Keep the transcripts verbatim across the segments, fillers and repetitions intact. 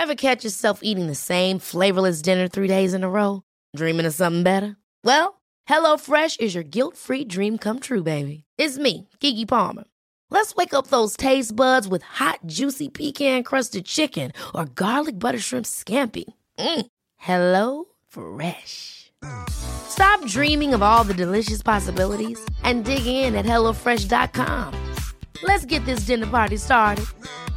Ever catch yourself eating the same flavorless dinner three days in a row? Dreaming of something better? Well, HelloFresh is your guilt-free dream come true, baby. It's me, Keke Palmer. Let's wake up those taste buds with hot, juicy pecan-crusted chicken or garlic butter shrimp scampi. Mm. Hello Fresh. Stop dreaming of all the delicious possibilities and dig in at hello fresh dot com. Let's get this dinner party started.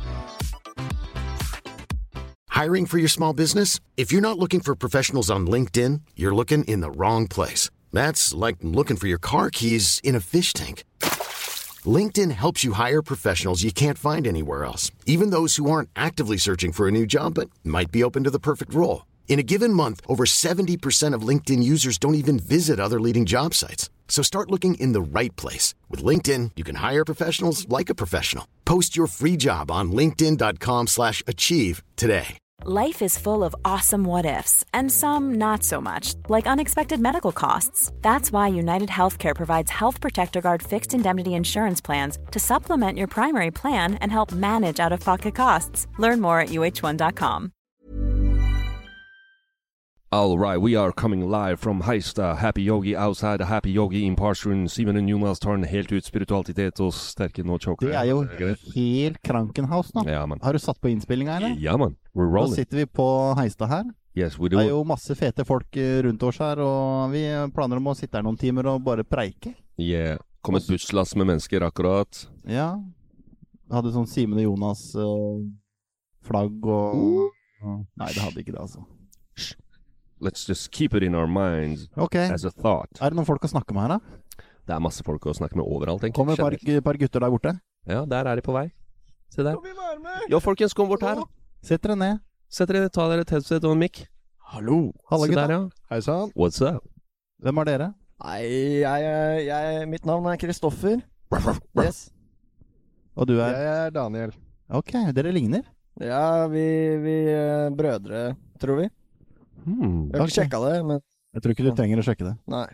Hiring for your small business? If you're not looking for professionals on LinkedIn, you're looking in the wrong place. That's like looking for your car keys in a fish tank. LinkedIn helps you hire professionals you can't find anywhere else, even those who aren't actively searching for a new job but might be open to the perfect role. In a given month, over seventy percent of LinkedIn users don't even visit other leading job sites. So start looking in the right place. With LinkedIn, you can hire professionals like a professional. Post your free job on linkedin dot com slash achieve today. Life is full of awesome what-ifs, and some not so much, like unexpected medical costs. That's why United Healthcare provides Health Protector Guard fixed indemnity insurance plans to supplement your primary plan and help manage out-of-pocket costs. Learn more at u h one dot com. All right, we are coming live from Heistad. Happy Yogi outside, Happy Yogi in Parsrun. Simen og Jonas tar den helt ut spiritualitet og sterke no choker. Det er jo helt Krankenhaus nå. Ja, man. Har du satt på innspillinga, eller? Ja, man. We're rolling. Da sitter vi på Heistad her. Yes, we do. Det er jo masse fete folk rundt oss her, og vi planer om å sitte her noen timer og bare preike. Yeah. Kom et busslass med mennesker akkurat. Ja. Hadde sånn Simen og Jonas uh, flagg og... Uh. Nei, det hadde ikke det, altså. Let's just keep it in our minds okay. as a thought. Er det noen folk å snakke med her, da? Det er masse folk å snakke med overalt, egentlig. Kommer et par, par gutter der borte? Ja, der er de på vei. Se der. Jo, folkens, kom bort her. Sett dere ned. Sett dere, ta dere et headset og en mic. Hallo. Hallo, Se der, ja. Hei sann. What's up? Hvem er dere? Nei, jeg, jeg, mitt navn er Kristoffer. Yes. Og du er? Jeg er Daniel. Ok, dere ligner. Ja, vi, vi er brødre, tror vi. Hmm, jeg har ikke okay. sjekket det, men... Jeg tror ikke du trenger å sjekke det. Nei.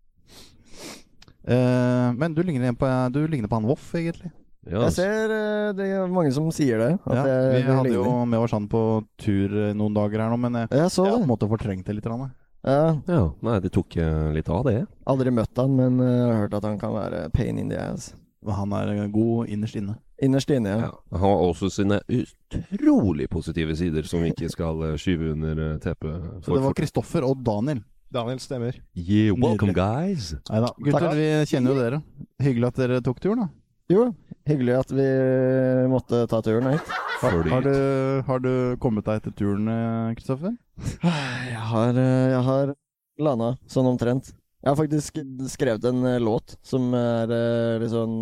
Uh, men du ligner, på, du ligner på han Voff, egentlig. Ja, jeg ser uh, det er mange som sier det. At ja, jeg, vi hadde ligner. jo med oss han på tur noen dager her nå, men jeg, jeg så jeg det. måtte fortrenge det litt. Rann, ja. ja, nei, det tok uh, litt av det. Aldri møtt han, men uh, jeg har hørt at han kan være pain in the ass. Han er god innerst inne. Innerst inne, ja. ja. Han har også sine utrolig positive sider som vi ikke skal uh, skyve under uh, teppet. Så det var Kristoffer og Daniel. Daniel stemmer. Yeah, welcome guys. Neida, gutter, Takk. Vi kjenner jo dere. Hyggelig at dere tok turen da. Jo, hyggelig at vi måtte ta turen hit. Har, har, du, har du kommet deg etter turen, Kristoffer? Jeg har, jeg har landet sånn omtrent. Jeg har faktisk skrevet en låt som er litt sånn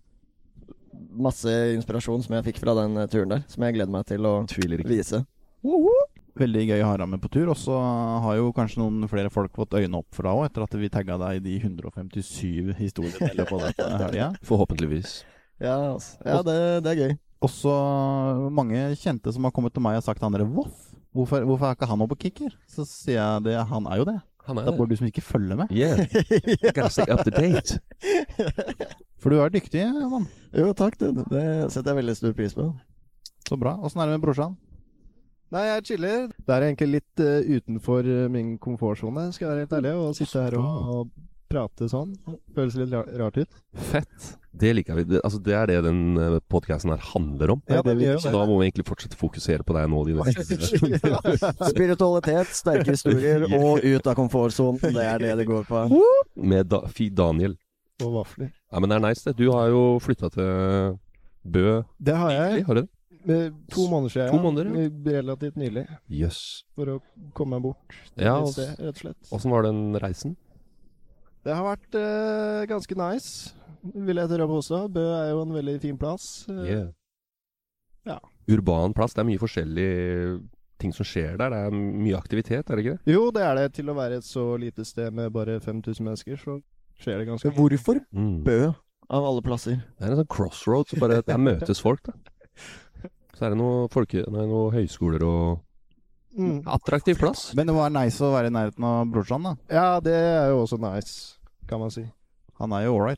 masse inspirasjon som jeg fikk fra den turen der, som jeg gleder meg til å vise. Woho! Veldig gøy å ha deg med på tur, og så har jo kanskje noen flere folk fått øynene opp for deg også, etter at vi tagget deg i de one hundred fifty-seven historiene på dette helga. Forhåpentligvis. Ja, altså. ja det, det er gøy. Også mange kjente som har kommet til meg og sagt han er Voff. Hvorfor, hvorfor er ikke han oppe på kicker? Så sier jeg det, han er jo det. Han er det er bare du som ikke følger med. Yeah, I gotta stay up to date. For du er dyktig, mann. Jo, takk det. Det setter jeg veldig stor pris på. Så bra. Hvordan er det med brorsan? Nei, jeg chiller. Det er egentlig litt uh, utenfor uh, min komfortzone, skal jeg være helt ærlig, å sitte her og, og prate sånn. Føles litt rart ut. Fett. Det liker vi. Det, altså, det er det den uh, podcasten her handler om. Ja, det vi gjør. Så da må vi egentlig fortsette å fokusere på deg nå. De Spiritualitet, sterke historier og ut av komfortzonen. Det er det det går på. Med da, Fi Daniel. Og vafler. Ja, men det er nice det. Du har jo flyttet til Bø. Det har jeg. Har du det? To måneder siden, to måneder, ja. Relativt nylig. Jøss. Yes. For å komme bort til ja, et sted, rett og slett. Hvordan var den reisen? Det har vært uh, ganske nice, vil jeg tørre på også. Bø er jo en veldig fin plass. Uh, yeah. Ja. Urban plass, det er mye forskjellige ting som skjer der. Det er mye aktivitet, er det ikke det? Jo, det er det. Til å være et så lite sted med bare fem tusen mennesker, så skjer det ganske mye. Hvorfor mm. Bø av alle plasser? Det er en sånn crossroad, så bare der møtes folk da. Så er det noen, folke, nei, noen høyskoler og mm. attraktiv plass. Men det var nice å være i nærheten av brorsan da. Ja, det er jo også nice, kan man si. Han er jo all right.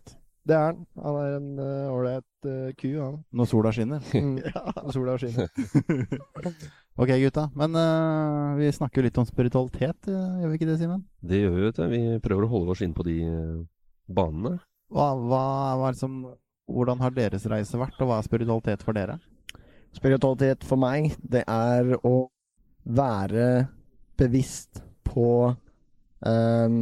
Det er han. Han er en ålreit uh, ku, han. Når sola skinner. Mm. Når sola skinner. Ok, gutta. Men uh, vi snakker jo litt om spiritualitet, uh, gjør vi ikke det, Simen? Det gjør vi, vet du. Vi prøver å holde oss inn på de uh, banene. Hva, hva, hva er det som, hvordan har deres reise vært, og hva er spiritualitet for dere? Spiritualitet for meg, det er å være bevisst på um,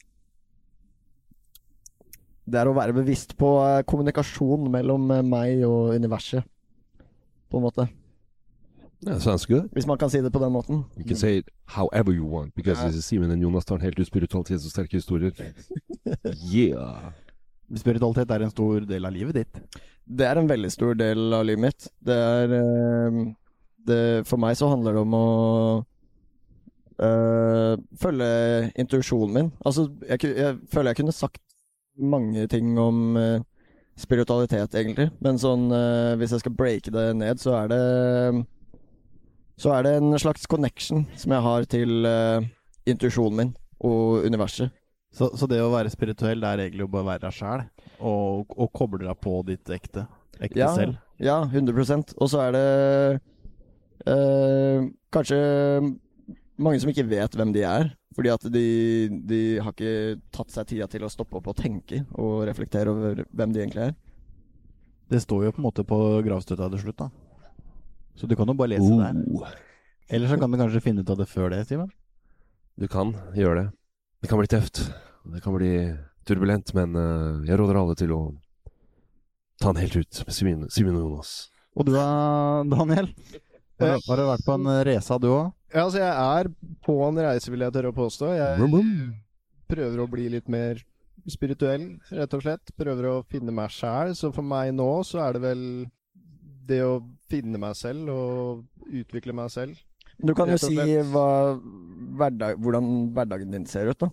Det er å være bevisst på uh, kommunikasjon mellom uh, meg og universet, på en måte. Yeah, sounds good. Hvis man kan si det på den måten. You can say it however you want, because Yeah. this is Simen and Jonas tar en helt ut spiritualitet og sterke historier. Yeah! Spiritualitet er en stor del av livet ditt. Det er en veldig stor del av livet mitt. Det er uh, det, For meg så handler det om å uh, følge intuisjonen min. Altså, jeg, ku- jeg føler jeg kunne sagt mange ting om uh, spiritualitet, egentlig. Men sånn, uh, hvis jeg skal breake det ned, så er det Så er det en slags connection som jeg har til uh, intuisjonen min og universet. Så, så det å være spirituell, det er egentlig å bare være deg selv, og, og koble deg på ditt ekte, ekte Ja, selv. ja, hundre prosent. Og så er det uh, kanskje mange som ikke vet hvem de er, fordi at de, de har ikke tatt seg tida til å stoppe opp og tenke og reflektere over hvem de egentlig er. Det står jo på en måte på gravstøtta til slutt, da. Så du kan jo bare lese der. Oh, Eller så kan du kanskje finne ut av det før det, Simen. du kan gjøre det. Det kan bli tøft. Det kan bli turbulent, men uh, jeg råder alle til å ta den helt ut med Simen, Simen og Jonas. Og du da, Daniel? Har, du- har du vært på en reise, du også? Ja, altså jeg er på en reise, vil jeg tørre å påstå. Jeg Brum, brum. prøver å bli litt mer spirituell, rett og slett. Prøver å finne meg selv. Så for meg nå så er det vel det å finne meg selv og utvikle meg selv. Du kan jo Rett og si slett. hva, hverdag, hvordan hverdagen din ser ut, da.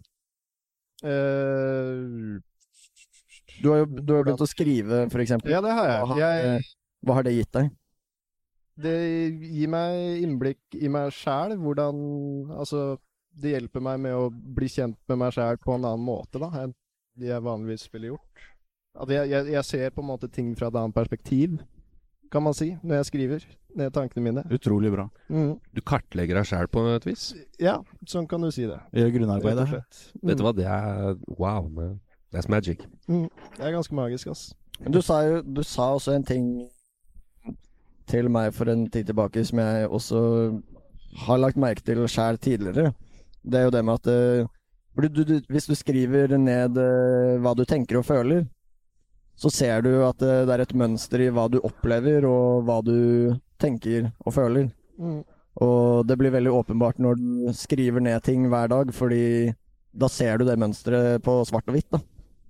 Eh, Du har jo du har jo begynt å skrive, for eksempel. ja, det har Hva jeg. har, jeg. hva har det gitt deg? Det gir meg innblikk i meg selv, hvordan, altså, det hjelper meg med å bli kjent med meg selv på en annen måte, da, enn det jeg vanligvis ville gjort. At jeg, jeg, jeg ser på en måte ting fra et annet perspektiv, kan man si, når jeg skriver ned tankene mine. Utrolig bra. Mm. Du kartlegger deg selv på et vis. Ja, sånn kan du si det. Gjør Rett og grunnarbeidet. slett. Vet du Mm. hva, det er wow, man. That's magic. Mm. Det er ganske magisk, ass. Men Du sa jo du sa også en ting til meg for en tid tilbake som jeg også har lagt merke til selv tidligere. Det er jo det med at eh, fordi du, du, hvis du skriver ned eh, hva du tenker og føler, så ser du at eh, det er et mønster i hva du opplever og hva du tenker og føler. Mm. Og det blir veldig åpenbart når du skriver ned ting hver dag, fordi da ser du det mønsteret på svart og hvitt, da.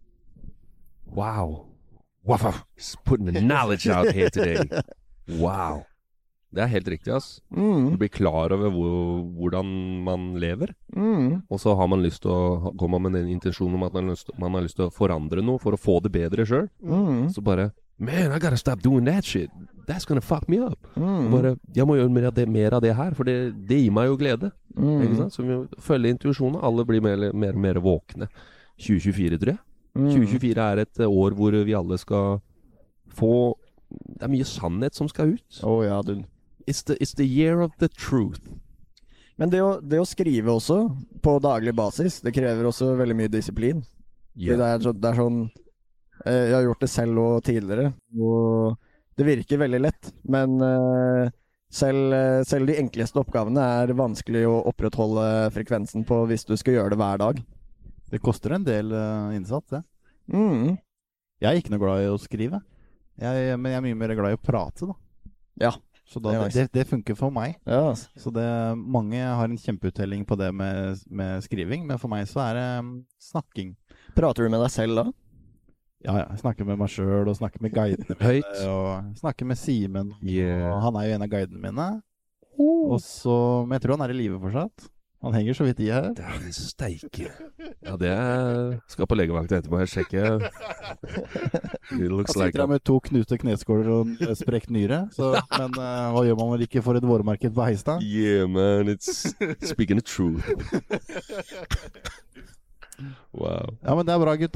Wow. Wow. Just putting the knowledge out here today. Wow. Det er helt riktig, ass. Du Mm, blir klar over hvor, hvordan man lever. mm, Og så har man lyst til å komme med den intensjonen om at man har lyst, man har lyst til å forandre noe for å få det bedre selv. mm, Så bare, man, I gotta stop doing that shit. That's gonna fuck me up. mm, Bare, jeg må gjøre mer av det, mer av det her, for det, det gir meg jo glede. Ikke mm, sant? Så vi må følge intuisjonen. Alle blir mer mer og mer våkne. tjue tjuefire, tror jeg. mm. tjue tjuefire er et eh, år hvor vi alle skal få... Det er mye sannhet som skal ut. Å ja, du. It's the, it's the year of the truth. Men det å, det å skrive også, på daglig basis, det krever også veldig mye disiplin. Fordi Det, er, så- det er sånn eh, Jeg har gjort det selv og tidligere, og det virker veldig lett. Men eh, selv, eh, selv de enkleste oppgavene er vanskelig å opprettholde frekvensen på hvis du skal gjøre det hver dag. Det koster en del uh, innsats, det. Mm. Jeg er ikke noe glad i å skrive. Jeg, men jeg er mye mer glad i å prate, da. Ja, Så da, det er det, nice. det, det funker for meg. ja altså. Så det, mange har en kjempeuttelling på det med, med skriving, men for meg så er det um, snakking. Prater du med deg selv da? Ja, ja. Jeg snakker med meg sjøl, og snakker med guidene mine. Høyt. Og snakker med Simen. Yeah. Og han er jo en av guidene mine. Og så, men jeg tror han er i live fortsatt. Han henger så vidt i her. Det er en steike. Ja, det er... Skal på legevakta etterpå her, sjekke. It Han looks like... sitter her med to knuste kneskåler og en sprekt nyre. Så, men uh, hva gjør man vel ikke for et vårmarked på Heistad? Yeah, man, it's speaking the truth. Wow. Ja, men det er bra, gutta.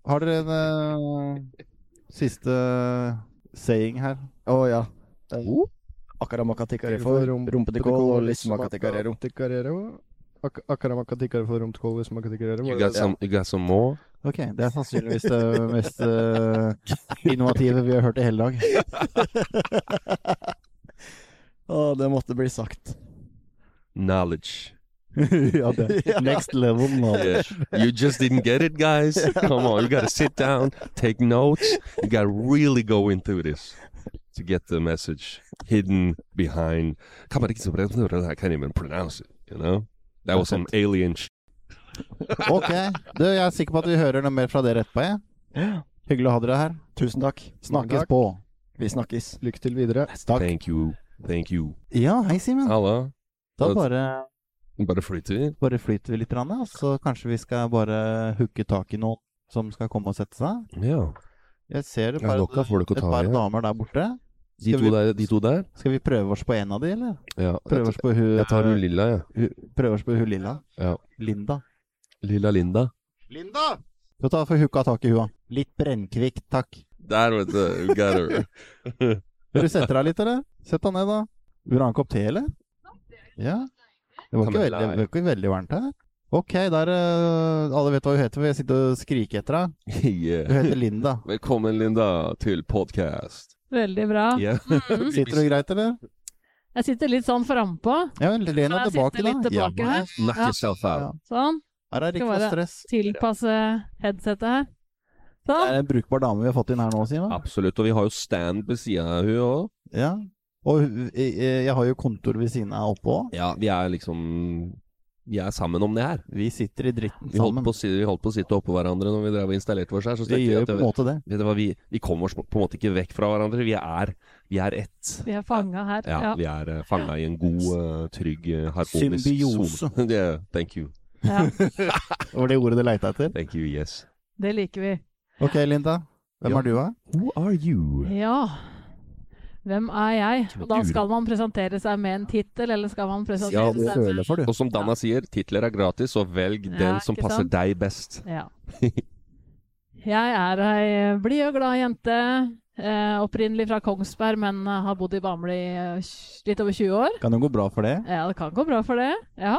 Har dere en uh, siste saying her? Å oh, ja. Uh, Akaramakatikkarefo, rumpetikol og lismakatikkarero. Ak Akaramakatikkarefo for rumpetikol og lismakatikkarero. You got some, you got some more? Ok, det er sannsynligvis det mest uh, innovative vi har hørt i hele dag. Å, oh, det måtte bli sagt. Knowledge. Ja, det. Next level knowledge. Yeah. You just didn't get it, guys. Come on, you gotta sit down, take notes. You gotta really go into this to get the message hidden behind. I can't even pronounce it, you know? That was some alien sh**. Ok, du, jeg er sikker på at vi hører noe mer fra dere etterpå, jeg. Hyggelig å ha dere her. Tusen takk. Snakkes på. Vi snakkes. Lykke til videre. Takk. Thank you, thank you. Ja, hei Simen. Halla. Da bare, bare flyter vi. Bare flyter vi litt, og så kanskje vi skal bare hooke tak i noen som skal komme og sette seg. Ja. Jeg ser et Ja, par, dere får dere et ta par i, ja. damer der borte. De to, vi, der, de to der? Skal vi prøve oss på en av de, eller? Ja. Prøve oss på hun... Jeg tar hun Lilla, ja. Hu, prøve oss på hun Lilla. Ja. Linda. Lilla Linda. Linda! Skal ta for hooka tak i hua. Litt brennkvikt, takk. Der, vet du. You got her. Vil du sette deg litt, eller? Sett deg ned, da. Vil du ha en kopp te, eller? Ja. Det var, ikke veldig, det var ikke veldig varmt her. Ok, der uh, alle vet hva hun heter, for jeg sitter og skriker etter deg. Yeah. Hun heter Linda. Velkommen, Linda, til podcast. Veldig bra. Yeah. Mm. Sitter du greit, eller? Jeg sitter litt sånn frempå. Ja, len deg Jeg tilbake, sitter litt da. tilbake her. Knock Ja. yourself out. Ja. Sånn. Her er ikke Skal noe bare stress. tilpasse headsetet her. Det Sånn. er en brukbar dame vi har fått inn her nå, Simen. Absolutt, og vi har jo stand ved siden av hun også. Ja. Og hu- jeg, jeg har jo kontor ved siden av oppe også. Ja, vi er liksom... Vi er sammen om det her. Vi sitter i dritten Vi holdt, sammen. på, å si- vi holdt på å sitte oppå hverandre når vi drev og installerte oss her. Så Vi tenkte gjør jeg jo på en at måte det. vet du hva, vi, vi kommer oss på på en måte ikke vekk fra hverandre. Vi er, vi er ett. Vi er fanga her. Ja, Ja. vi er uh, fanget i en god, uh, trygg, uh, harmonisk Symbiose. zone. Yeah, thank you. Ja. Det var det ordet du leita etter. Thank you, yes. Det liker vi. Ok, Linda. Hvem Ja. er du, da? Who are you? Ja. Hvem er jeg? Hvem er Og da du, skal man presentere seg med en tittel, eller skal man presentere Ja, Du seg føler for, du. Og som Dana sier, titler er gratis, så velg Ja, den som ikke passer sant? deg best. Ja. Jeg er ei blid og glad jente. Eh, opprinnelig fra Kongsberg, men eh, har bodd i Bamble i eh, tj- litt over tjue år. Kan det gå bra for det? Ja, det kan gå bra for det. Ja.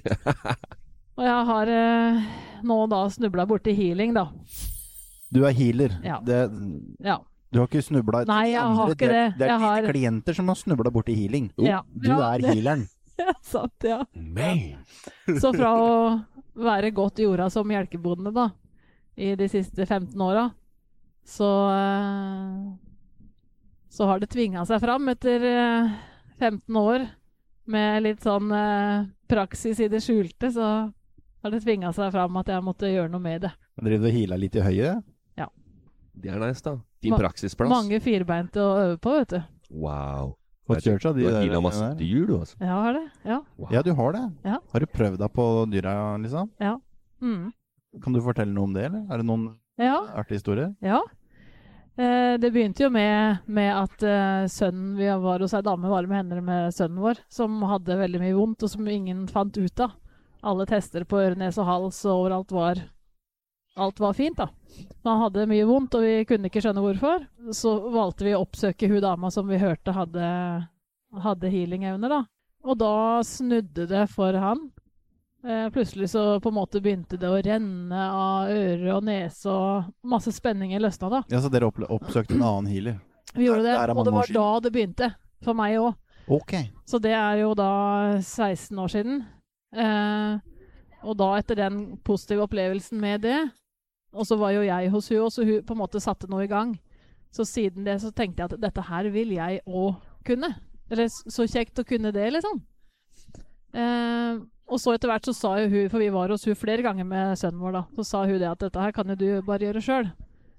Og jeg har eh, nå da snubla borti healing, da. Du er healer. Ja. Det, Ja. du har ikke snubla Nei, jeg har ikke det. Det er Jeg har- dine klienter som har snubla borti healing. Ja. Du Ja, er det- healeren. Ja, sant, ja. Man! Så fra å være godt jorda som melkebonde da, i de siste femten åra, så, eh, så har det tvinga seg fram etter eh, femten år med litt sånn eh, praksis i det skjulte, så har det tvinga seg fram at jeg måtte gjøre noe med det. Driver du og healer litt i høyet? Det er nice, da. Din Ma- praksisplass. Mange firbeinte å øve på, vet du. Wow. Fått kjørt seg de Du har der- healet masse der. dyr, du, altså. Jeg har det, ja. Wow. Ja, du har det. Ja. Har du prøvd deg på dyra, liksom? Mm. Kan du fortelle noe om det, eller? Er det noen Ja. artige historier? Ja. Eh, det begynte jo med, med at eh, sønnen Vi var hos ei dame, var med henne med sønnen vår, som hadde veldig mye vondt, og som ingen fant ut av. Alle tester på øre, nese og hals, og overalt var Alt var fint, da. Men han hadde mye vondt, og vi kunne ikke skjønne hvorfor. Så valgte vi å oppsøke hun dama som vi hørte hadde, hadde healing-evner, da. Og da snudde det for han. Eh, plutselig så på en måte begynte det å renne av øre og nese, og masse spenninger løsna da. Ja, så dere opple- oppsøkte en annen healer? Vi gjorde det, Det er og mange det år var siden. da det begynte. For meg òg. Ok. Så det er jo da seksten år siden. Eh, og da etter den positive opplevelsen med det, og så var jo jeg hos hun, og så hun på en måte satte noe i gang. Så siden det så tenkte jeg at dette her vil jeg òg kunne. Eller s- så kjekt å kunne det, liksom. Eh, og så etter hvert så sa jo hun, for vi var hos hun flere ganger med sønnen vår da, så sa hun det at dette her kan jo du bare gjøre sjøl.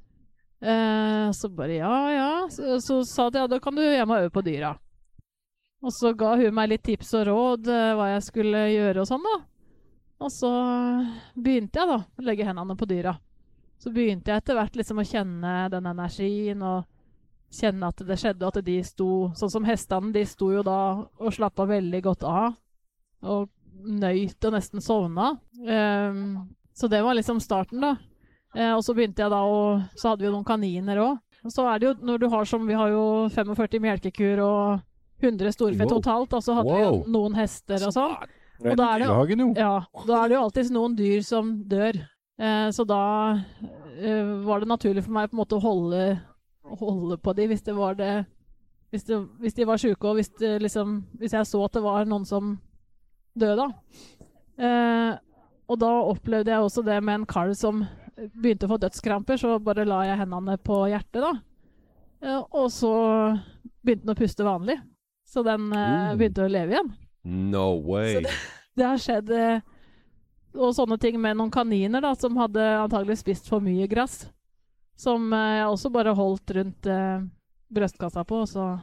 Eh, så bare ja, ja. Så, så sa de ja, da kan du hjem og øve på dyra. Og så ga hun meg litt tips og råd eh, hva jeg skulle gjøre og sånn da. Og så begynte jeg da å legge hendene på dyra. Så begynte jeg etter hvert liksom å kjenne den energien og kjenne at det skjedde, og at de sto, sånn som hestene, de sto jo da og slappet veldig godt av. Og nøyt og nesten sovna. Um, så det var liksom starten da. Eh, og så begynte jeg da, og så hadde vi jo noen kaniner også. Og så er det jo, når du har som, vi har jo førtifem melkekuer og hundre storfe Wow. totalt, og så hadde vi jo Wow. noen hester og sånn. Og da er, det, ja, da er det jo alltid noen dyr som dør. Eh, så da eh, var det naturlig for meg på en måte å holde, holde på de hvis det var det, hvis, det, hvis de var syke, og hvis, det, liksom, hvis jeg så at det var noen som døde. Eh, og da opplevde jeg også det med en kalv som begynte å få dødskramper, så bare la jeg hendene på hjertet da. Eh, og så begynte den å puste vanlig. Så den eh, begynte å leve igjen. No way. Så det, det har skjedd eh, og sånne ting med noen kaniner da, som hadde antagelig spist for mye grass. Som eh, jeg også bare holdt rundt eh, brøstkassa på, og så,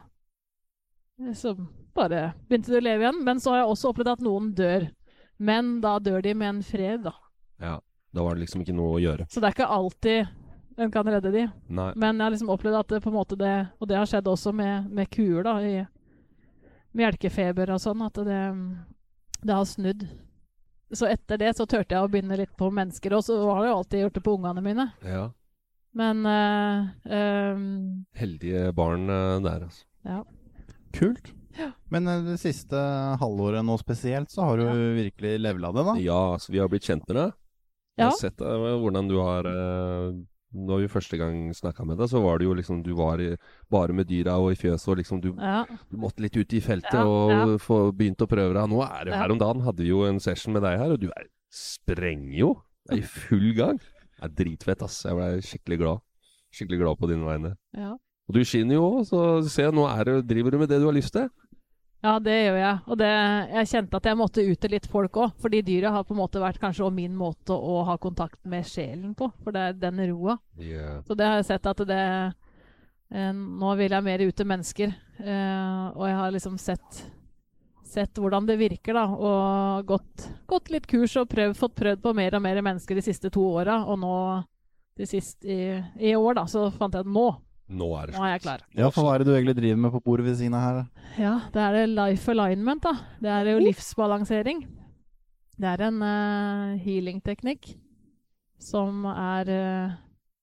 så bare begynte de å leve igjen. Men så har jeg også opplevd at noen dør. Men da dør de med en fred da. Ja, da var det liksom ikke noe å gjøre. Så det er ikke alltid en kan redde de. Nei. Men jeg har liksom opplevd at det på en måte det, og det har skjedd også med, med kuer da, i melkefeber og sånn, at det, det har snudd. Så etter det så tørte jeg å begynne litt på mennesker, og så har jeg jo alltid gjort det på ungene mine. Ja. Men uh, um, Heldige barn uh, der, altså. Ja. Kult. Ja. Men uh, det siste halvåret nå spesielt, så har du Ja. virkelig levelet det da? Ja, altså vi har blitt kjent med deg. Jeg Ja. har sett uh, hvordan du har uh, Når vi første gang snakket med deg, så var det jo liksom Du var i, bare med dyra og i fjøs, og liksom du, Ja. du måtte litt ut i feltet Ja, og ja. få begynt å prøve deg. Nå er det Ja. her om dagen hadde vi jo en session med deg her, og du er sprenger jo. Er i full gang. Det er dritfett, ass. Jeg ble skikkelig glad. Skikkelig glad på dine vegne. Ja. Og du skinner jo også, så se, nå er det, driver du med det du har lyst til. Ja, det gjør jeg. Og det, jeg kjente at jeg måtte ut til litt folk også, fordi dyra har på en måte vært kanskje også min måte å ha kontakt med sjelen på, for det er den roa. Yeah. Så det har jeg sett at det, eh, nå vil jeg mer ut til mennesker, eh, og jeg har liksom sett, sett hvordan det virker da, og gått, gått litt kurs og prøv, fått prøvd på mer og mer mennesker de siste to åra, og nå, de siste i, i år da, så fant jeg at nå, Nå er det nå er jeg klar. Ja, for hva er det du egentlig driver med på bordet ved siden av her? Ja, det er det life alignment da. Det er jo livsbalansering. Det er en uh, healing-teknikk som er uh,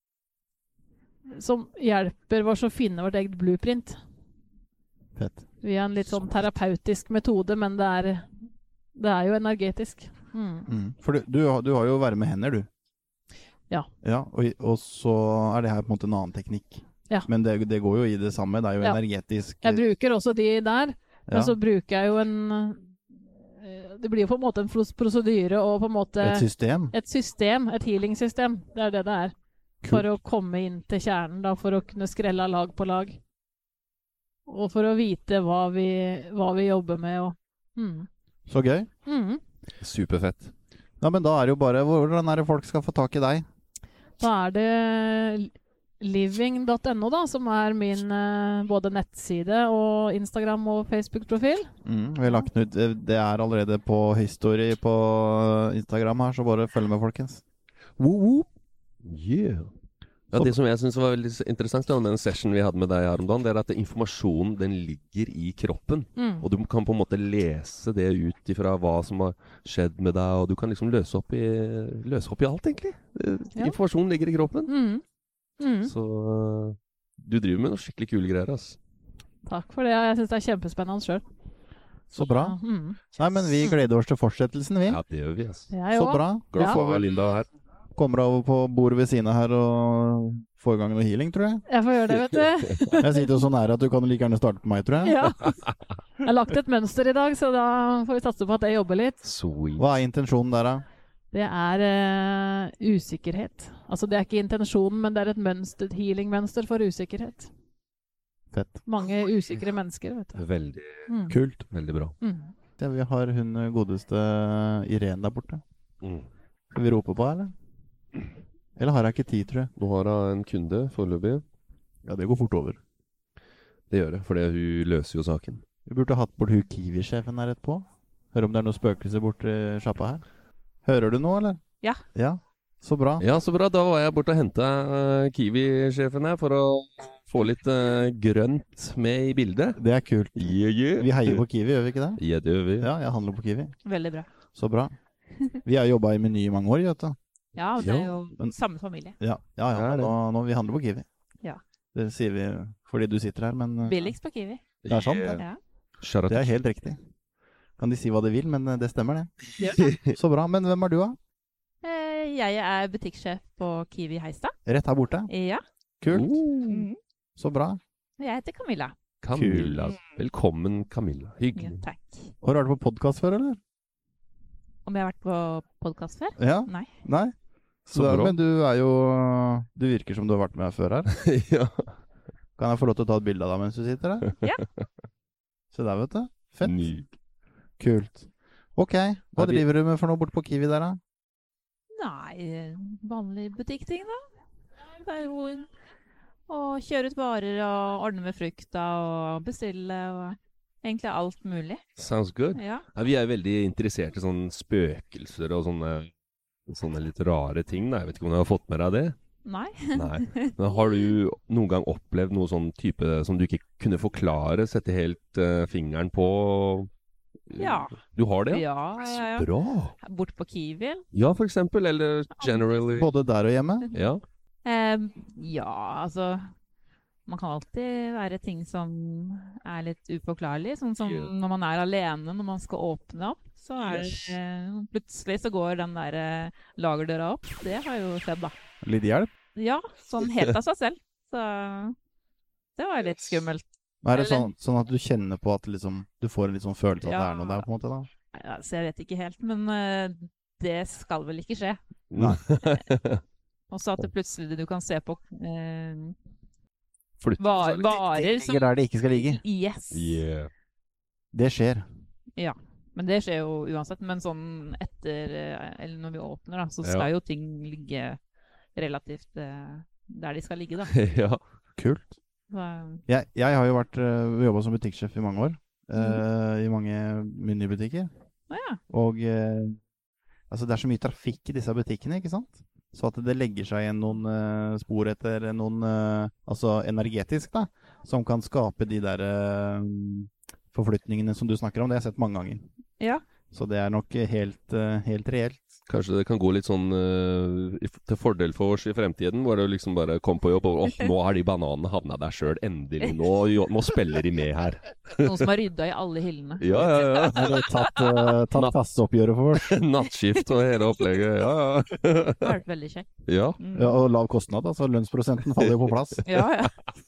som hjelper oss å finne vårt eget blueprint. Fett. Vi har en litt sånn terapeutisk metode, men det er, det er jo energetisk. Mm. Mm. For du, du, har- du har jo varme hender, du. Ja. Ja, og, og så er det her på en måte en annen teknikk. Ja. Men det, det går jo i det samme, det er jo Ja. energetisk. Jeg bruker også de der, Ja. men så bruker jeg jo en eh, det blir jo på en måte en fros- prosedyre og på en måte Et system. et system, et healing-system. Det er det det er. For å komme inn til kjernen, da, for å kunne skrelle lag på lag. Og for å vite hva vi, hva vi jobber med. Og, mm. Så gøy. Mm. superfett. Ja, men da er det jo bare, hvordan er det folk skal få tak i deg? Da er det living punktum no, da, som er min eh, både nettside og Instagram og Facebook-profil. Mm, vi har lagt ut, det er allerede på history på Instagram her, så bare følg med, folkens. Woo, woo. Yeah. Ja, det som jeg synes var veldig interessant da, med den session vi hadde med deg her om dagen, det er at informasjonen den ligger i kroppen. Mm. Og du kan på en måte lese det ut ifra hva som har skjedd med deg, og du kan liksom løse opp i, løse opp i alt, egentlig. Eh, Ja. Informasjonen ligger i kroppen. Mm. Mm. Så uh, du driver med noen skikkelig kule greier, ass. Takk for det. Jeg synes det er kjempespennende selv. Så bra. Mm. Nei, men vi gleder oss til fortsettelsen, vi. Ja, det gjør vi, ass. Jeg Så også. bra. Glad Ja. for å ha Linda her. Kommer over på bordet ved siden av her og får i gang noe healing, tror jeg. Jeg får gjøre det, vet du. Jeg sitter jo så nære at du kan like gjerne starte på meg, tror jeg. Ja. Jeg har lagt et mønster i dag, så da får vi satse på at jeg jobber litt. Sweet. Hva er intensjonen der, da? Det er eh, usikkerhet. Altså det er ikke intensjonen, men det er et mønster, et healing-mønster for usikkerhet. Fett. Mange usikre mennesker, vet du. Veldig Mm. Kult. Veldig bra. Mm. Ja, vi har hun godeste Irene der borte. Mm. Skal vi rope på, eller? Eller har jeg ikke tid, tror jeg? Nå har hun en kunde foreløpig. Ja, det går fort over. Det gjør det, for hun løser jo saken. Vi burde hatt bort hun Kiwi-sjefen her etterpå. Høre om det er noe spøkelse borti sjappa her. Hører du noe, eller? Ja. Ja, så bra. Ja, så bra. Da var jeg borte og hentet uh, Kiwi-sjefen her for å få litt uh, grønt med i bildet. Det er kult. Yeah, yeah. Vi heier på Kiwi, gjør vi ikke det? Ja, det gjør vi. Ja, jeg handler på Kiwi. Veldig bra. Så bra. Vi har jobbet i Meny i mange år, vet du. Ja, og det er Ja, jo men- samme familie. Ja, ja, ja Ja, men det- nå, nå vi handler på Kiwi. Ja. Det sier vi fordi du sitter her, men eh, Billigst på Kiwi. det er sant, det. Ja. Shout out Det er to- helt riktig. Kan de si hva de vil, men eh, det stemmer det. Ja. Så bra. Men hvem er du da? Eh, Jeg er butikksjef på Kiwi Heistad. Rett her borte. Ja. Kult. Mm. Så bra. Og jeg heter Camilla. Camilla. Velkommen, Camilla. Ja, Hyggelig. takk. Har du vært på podkast før, eller? Om jeg har vært på podkast før? Ja? Nei. Nei? Så Så, bra. men du er jo Du virker som du har vært med før her. Ja. Kan jeg få lov til å ta et bilde av deg mens du sitter her? Ja. Se der, vet du. Fett. Ny. Kult. Ok. Hva Er vi- driver du med for noe borte på Kiwi der, da? Nei, vanlig butikkting, da. Det er jo å kjøre ut varer og ordne med frukta og bestille og egentlig alt mulig. Sounds good. Ja. Ja, vi er veldig interessert i sånne spøkelser og sånne, sånne litt rare ting. Da. Jeg vet ikke om du har fått med deg det? Nei. Nei. Men har du noen gang opplevd noe sånn type som du ikke kunne forklare, sette helt eh, fingeren på? Ja. Du har det? Ja, ja, ja. Bra. Bort på Kiwi. Ja, for eksempel. Eller generally. Både der og hjemme? Ja. Eh, ja, altså Man kan alltid være ting som er litt uforklarlig. Sånn som Ja. når man er alene, når man skal åpne opp. Så er det Yes. eh, plutselig så går den der eh, lagerdøra opp. Det har jo skjedd, da. Litt hjelp? Ja, sånn helt av seg selv. Så det var litt skummelt. Er det Eller- sånn, sånn at du kjenner på at liksom, du får en litt sånn følelse av at det Ja. er noe der, på en måte? da? Ja, så jeg vet ikke helt, men eh, det skal vel ikke skje. Nei. Og så at det plutselig du kan se på eh, Flytt. var, Det varer som ligger der det ikke skal ligge. Yes. Yeah. Det skjer. Ja. Men det skjer jo uansett. Men sånn etter eh, Eller når vi åpner, da, så Ja. skal jo ting ligge relativt eh, der de skal ligge, da. Ja. Kult. Så, Jeg, jeg har jo vært uh, jobba som butikksjef i mange år. Mm. eh, I mange Meny-butikker. å ja. Og eh, altså det er så mye trafikk i disse butikkene, ikke sant? Så at det legger seg igjen noen eh, spor etter noen eh, altså energetisk, da, som kan skape de der eh, forflytningene som du snakker om. Det har jeg sett mange ganger. Ja. Så det er nok helt, eh, helt reelt. Kanskje det kan gå litt sånn eh, i f- til fordel for oss i fremtiden, hvor det liksom bare kom på jobb og åh, nå har de bananene havna der sjøl, endelig. Nå, jo, nå spiller de med her. Noen som har rydda i alle hyllene. Ja, ja, ja. Har du tatt, uh, tatt kasseoppgjøret for oss? Nattskift og hele opplegget. Ja, ja. Det har vært veldig kjekt. Ja. Mm. Ja, og lav kostnad, altså lønnsprosenten faller jo på plass. Ja, ja.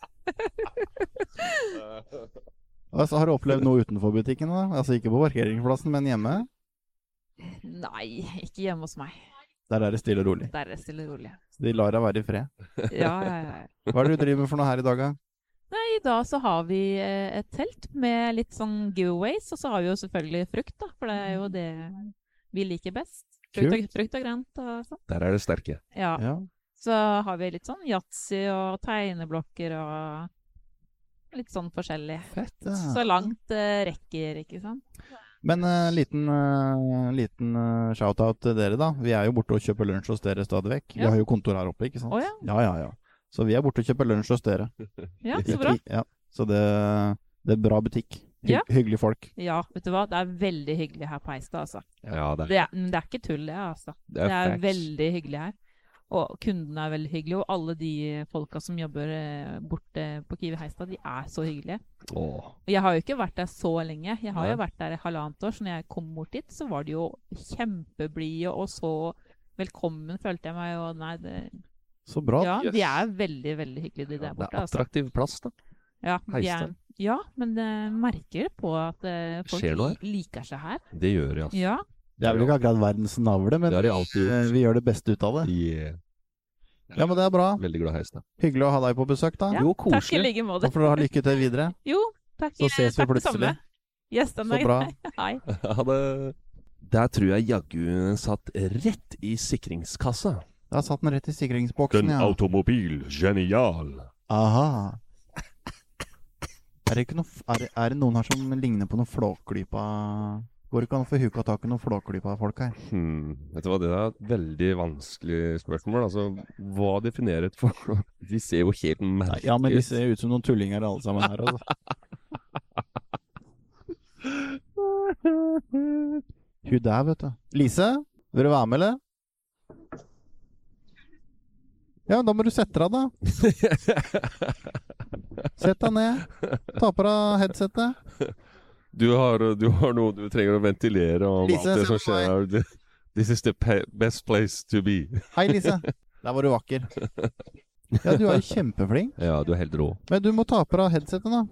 Altså, har du opplevd noe utenfor butikken da? Altså ikke på parkeringsplassen, men hjemme? Nei, ikke hjemme hos meg. Der er det stille og rolig. Der er det stille og rolig. Så de lar deg være i fred. Ja, ja, ja. Hva er det du driver med for noe her i dag, da? Nei, i dag så har vi eh, et telt med litt sånn giveaways, og så har vi jo selvfølgelig frukt, da, for det er jo det vi liker best. Frukt og, frukt og grønt og sånn. Der er det sterke. Ja. Ja. Så har vi litt sånn yatzy og tegneblokker og litt sånn forskjellig. Fett, ja. Så langt det rekker, ikke sant? Men uh, liten, uh, liten uh, shout-out til dere, da. Vi er jo borte og kjøper lunsj hos dere stadig vekk. Vi Ja. har jo kontor her oppe, ikke sant? Å ja. Ja, ja, ja. Så vi er borte og kjøper lunsj hos dere. Ja, så bra. Ikke- Ja. Så det, det er bra butikk. Hy Ja. Hyggelige folk. Ja, vet du hva? Det er veldig hyggelig her på Heistad, altså. Ja, det er, Det er, men det er ikke tull, det, altså. det er, Det er facts. veldig hyggelig her. Og kundene er veldig hyggelige, og alle de folka som jobber eh, borte på Kiwi Heistad, de er så hyggelige. Åh. Og jeg har jo ikke vært der så lenge. Jeg har Nei. jo vært der i halvannet år, så når jeg kom bort dit, så var de jo kjempeblide og så velkommen, følte jeg meg. Og nei, det, Så bra. ja, Yes. de er veldig, veldig hyggelige, de Ja, der det borte. er Altså. attraktiv plass, da. Ja, de er, Heistad. ja, men det merker på at eh, folk Skjer noe her? liker seg her. Det gjør de, altså. Ja, Det er vel ikke akkurat verdens navle, men Det har de alltid eh, gjort. vi gjør det beste ut av det. Yeah. Ja, men det er bra. Veldig glad heis, da. Hyggelig å ha deg på besøk, da. ja. Jo, takk i koselig. like måte. Da får du ha lykke til videre. Jo, takk, Så ses vi takk det plutselig. samme. Yes, den Så er bra. grei. Hei. Ha det. Der tror jeg jaggu satt rett i sikringskassa. Jeg har satt den rett i sikringsboksen, ja. automobil genial. Aha. Er det, ikke noe, f- er, det, er det noen her som ligner på noen flåklypa? Går det ikke an å få huka tak i noen flåklypa-folk her? Hmm. Vet du hva, det er et veldig vanskelig spørsmål. Altså, hva definerer et forhold? De ser jo helt merkelige Ja, men de ser ut som noen tullinger alle sammen her, altså. Hun der, vet du. Lise, vil du være med, eller? Ja, da må du sette deg da. Sett deg ned. Ta på deg headsetet. Du har, du har noe du trenger å ventilere om Lise, alt det som se på meg. skjer. This is the pe- best place to be. Hei, Lise. Der var du vakker. Ja, du er jo kjempeflink. Ja, du er helt rå. Men du må ta på deg headsetet da.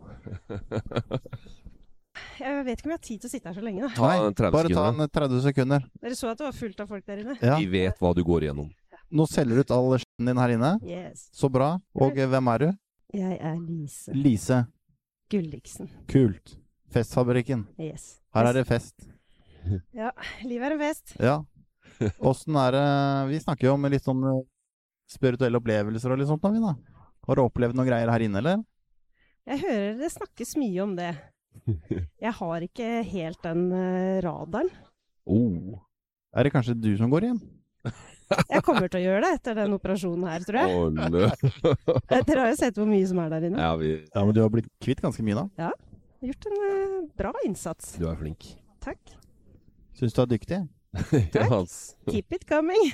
Jeg vet ikke om jeg har tid til å sitte her så lenge, da. Ta Nei, tretti bare ta sekunder. en tretti sekunder. Dere så at det var fullt av folk der inne? Ja. Vi vet hva du går igjennom. Nå selger du ut all skjønnen din her inne. Yes. Så bra. Og eh, hvem er du? Jeg er Lise Lise. Gulliksen. Kult. Festfabrikken. Yes. Her er det fest. Ja, livet er en fest. Ja. Åssen er det? Vi snakker jo om litt sånn eh, spirituelle opplevelser og litt sånt da, vi da. Har du opplevd noen greier her inne, eller? Jeg hører det snakkes mye om det. Jeg har ikke helt den uh, radaren. Oh. Er det kanskje du som går igjen? Jeg kommer til å gjøre det etter den operasjonen her, tror jeg. Olle. Dere har jo sett hvor mye som er der inne. Ja, vi... Ja, men du har blitt kvitt ganske mye da. Ja, gjort en uh, bra innsats. Du er flink. Takk. Synes du er dyktig? Ja, ass. Keep it coming.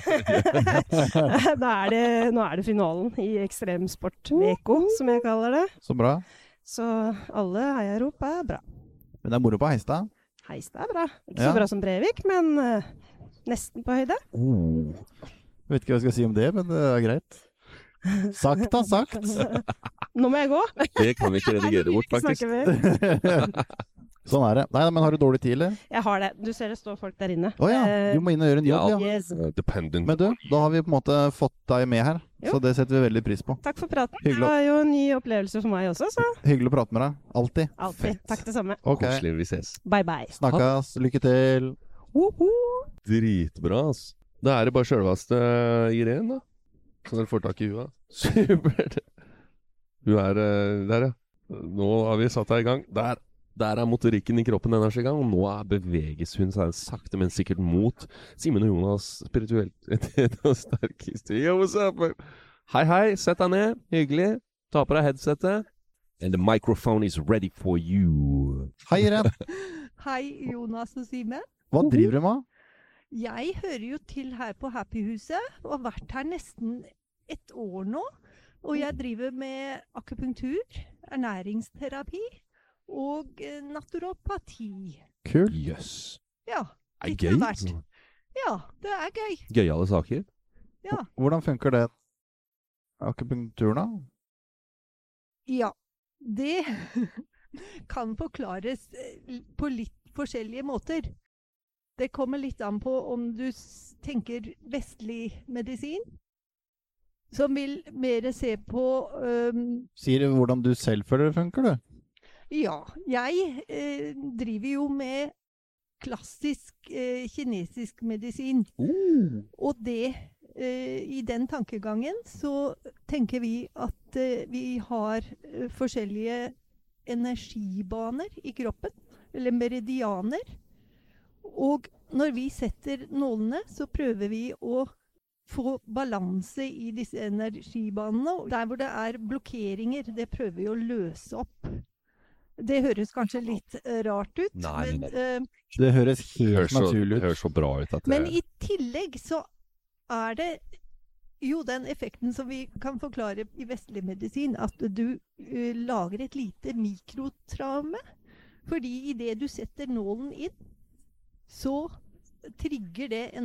nå, er det, nå er det finalen i ekstremsport-veko, som jeg kaller det. Så bra. Så alle heiarop er bra. Men det er moro på Heistad. Heistad er bra. Ikke Ja. så bra som Brevik, men uh, nesten på høyde. Oh. Jeg vet ikke hva jeg skal si om det, men det er greit. Sagt da, sagt. Nå må jeg gå. Det kan vi ikke redigere bort, faktisk. Snakker vi. Sånn er det. Nei, men har du dårlig tid, eller? Jeg har det. Du ser det står folk der inne. Åja, Eh, du må inn og gjøre en jobb, ja. Yes. Uh, dependent. Men du, da har vi på en måte fått deg med her, Jo. så det setter vi veldig pris på. Takk for praten. Hyggelig. Det var jo en ny opplevelse for meg også, så Hyggelig å prate med deg. Alltid. alltid. Takk det samme. Ok, Koselig, vi ses. Bye bye. snakkes. Lykke til. Dritbra, ass. Da er det bare sjølvaste Irene, da. Så dere får tak i hua. Supert. Hun er eh, der, ja. Nå har vi satt deg i gang. Der. Der er motorikken i kroppen hennes i gang, og nå er beveges hun seg sakte, men sikkert mot Simen og Jonas spirituelt og sterkeste. Yo, what's up? Hei, hei. Sett deg ned. Hyggelig. Ta på deg headsetet. And the microphone is ready for you. Hei, Irene. Hei, Jonas og Simen. Hva driver du med? Jeg hører jo til her på Happyhuset, og har vært her nesten et år nå. Og jeg driver med akupunktur, ernæringsterapi og eh, naturopati. Kult. Jøss. Ja, Det er litt gøy, av hvert. altså. Ja, det er gøy. Gøyale saker. Ja. Hvordan funker det akupunkturen da? Ja, det kan forklares eh, på litt forskjellige måter. Det kommer litt an på om du s- tenker vestlig medisin, som vil mer se på øhm, Sier du hvordan du selv føler det funker, du? Ja, jeg eh, driver jo med klassisk eh, kinesisk medisin. Og det, eh, i den tankegangen, så tenker vi at eh, vi har eh, forskjellige energibaner i kroppen, eller meridianer. Og når vi setter nålene, så prøver vi å få balanse i disse energibanene. Og der hvor det er blokkeringer, det prøver vi å løse opp. Det høres kanskje litt eh, rart ut, Nei, men, men- eh, Det høres Det helt høres så, naturlig ut. høres så bra ut at det men i tillegg så er det jo den effekten som vi kan forklare i vestlig medisin, at du eh, lager et lite mikrotraume. Fordi i det du setter nålen inn, så trigger det en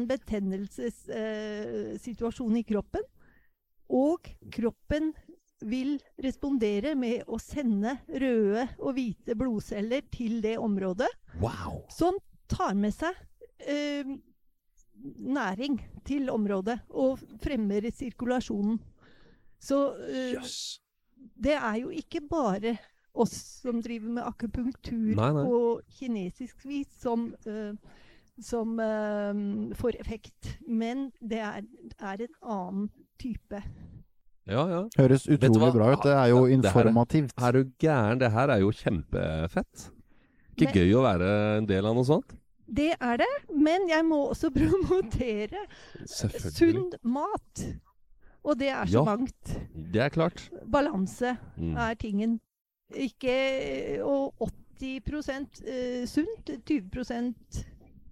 betennelsessituasjon i kroppen. Og kroppen vil respondere med å sende røde og hvite blodceller til det området, Wow! som tar med seg eh, næring til området og fremmer sirkulasjonen. Så eh, Jøss. det er jo ikke bare oss som driver med akupunktur Nei, nei. på kinesisk vis som, eh, som eh, får effekt. Men det er, er en annen type. Ja, ja. Høres Vet du utrolig hva? bra ut. Det er jo Det her er- informativt. Er du gæren? Det her er jo kjempefett. Ikke Men- gøy å være en del av noe sånt? Det er det, men jeg må også promotere Selvfølgelig. sunn mat. Og det er så Ja. mangt. Det er klart. Balanse Mm. er tingen. Ikke Og åtti prosent eh, sunt, tyve prosent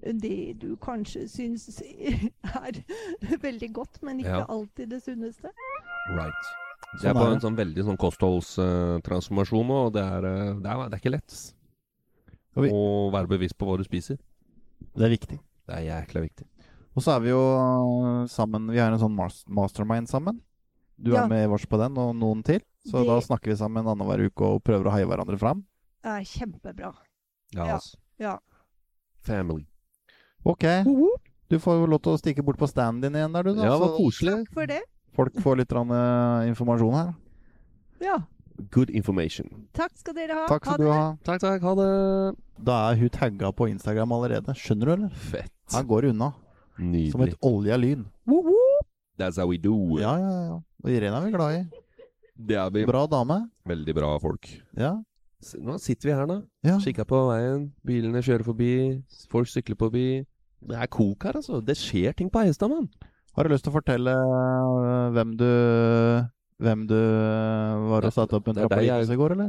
det du kanskje syns er veldig godt, men ikke Ja. alltid det sunneste. Right. Det Sånn er på er en sånn veldig sånn kostholdstransformasjon nå, og det er, eh, det, er, det er ikke lett Og vi- å være bevisst på hva du spiser. Det er viktig. Det er jækla viktig. Og så er vi jo sammen, vi har en sånn mas- mastermind sammen. Du Ja. er med vårs på den, og noen til. Så Det- da snakker vi sammen annenhver uke og prøver å heie hverandre fram. Det er kjempebra. Ja, Ja. altså. Ja. Family. Ok. Du får jo lov til å stikke bort på standen din igjen der, du. Da. Ja, det var Så koselig. Takk for det. folk får litt grann, eh, informasjon her. Ja. Good information. Takk skal dere ha. Takk Ha skal du det. ha. Takk, takk. Ha det. Da er hun tagga på Instagram allerede. Skjønner du, eller? Fett. Han går unna. Som et Nydelig. olja lyn. That's how we do. Ja, ja, ja. Og Irene er vi glad i. Det er vi. Bra dame. Veldig bra folk. Ja. S- Nå sitter vi her da. Ja. Kikker på veien. Bilene kjører forbi. Folk sykler forbi. Det er kok her, altså. Det skjer ting på Heistad, mann. Har du lyst til å fortelle øh, hvem du Hvem du øh, var og satte opp en Det er deg trampoline jeg- hos i går, eller?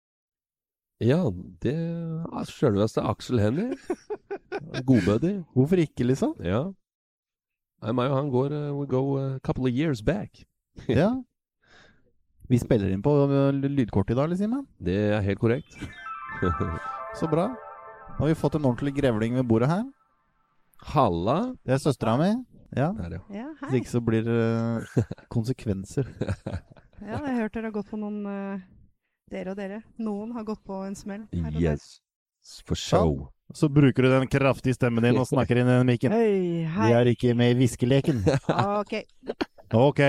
Ja, det er selveste Aksel Hennie. Godbuddy. Hvorfor ikke, liksom? Ja. Nei, meg og han går uh, we go a couple of years back. Ja. Vi spiller inn på øh, lydkort i dag, Simen. Det er helt korrekt. Så bra. Nå har vi fått en ordentlig grevling ved bordet her. Halla. Det er søstera mi. Ja. Der, ja. Ja, Hvis hei. ikke så blir det øh, konsekvenser. Ja, jeg har hørt dere har gått på noen eh, Dere og dere. Noen har gått på en smell. her og der. Yes. For show. Så bruker du den kraftige stemmen din og snakker inn i den mikken. Hei, hei. Vi er ikke med i hviskeleken. Ok. Ok.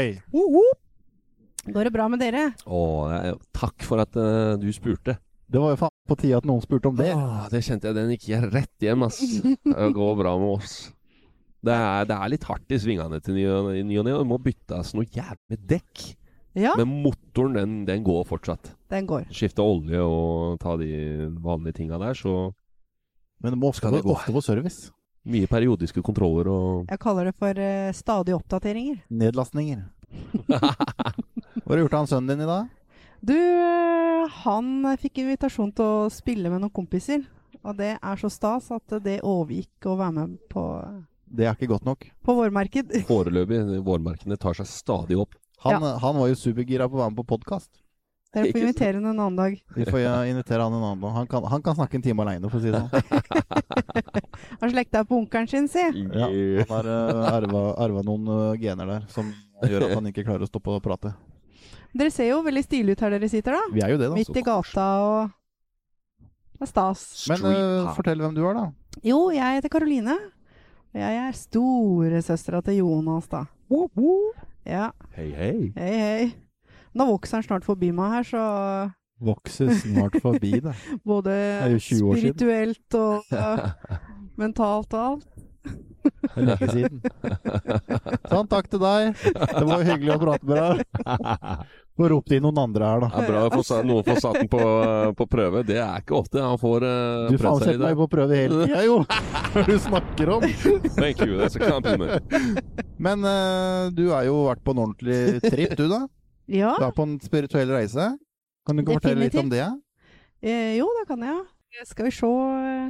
Går det bra med dere? Å, jeg- takk for at uh, du spurte. Det var jo faen på tide at noen spurte om det. Åh, det kjente jeg, den gikk jeg rett hjem, ass. Det går bra med oss. Det er, det er litt hardt i svingene til ny og ny og ne, og det må byttes noe jævlig dekk. Ja, Men motoren, den, den går fortsatt. den går. Skifte olje og ta de vanlige tinga der, så Men det må ofte, Skal det gå? ofte få service. mye periodiske kontroller og Jeg kaller det for eh, stadige oppdateringer. Nedlastninger. Hva har du gjort av han sønnen din i dag? Du, eh, han fikk invitasjon til å spille med noen kompiser. Og det er så stas at det overgikk å være med på, Det er ikke godt nok. på vårmarked. foreløpig. Vårmarkene tar seg stadig opp. Han, han var jo supergira på å være med på podkast. Dere får invitere henne en annen dag. Vi får ja, invitere han en annen dag. Han kan, han kan snakke en time alene, for å si det sånn. Han slekta på onkelen sin, si. Ja, han har uh, arva, arva noen uh, gener der som gjør at han ikke klarer å stoppe å prate. Dere ser jo veldig stilige ut her dere sitter, da. Vi er jo det, da. Midt i gata og Det er stas. Men uh, fortell hvem du er, da. Jo, jeg heter Karoline. Og jeg er storesøstera til Jonas, da. Ja. Hei, hei. Hei, hei. Nå vokser han snart forbi meg her, så Vokser snart forbi det. både er jo tjue år siden. spirituelt og uh, mentalt og alt. Det er lenge siden. Sånn, takk til deg. Det var hyggelig å prate med deg. Få ropt inn noen andre her, da. Ja, bra å få sa- noen får satt den på, på prøve. Det er ikke ofte han får uh, Du faen setter meg på prøve hele tida, jo! Hva er det du snakker om? Thank you, that's a compliment. Men uh, du har jo vært på en ordentlig tripp, du da? Ja, Du er på en spirituell reise. Kan du ikke fortelle litt om det? eh, jo, det kan jeg. Skal vi se.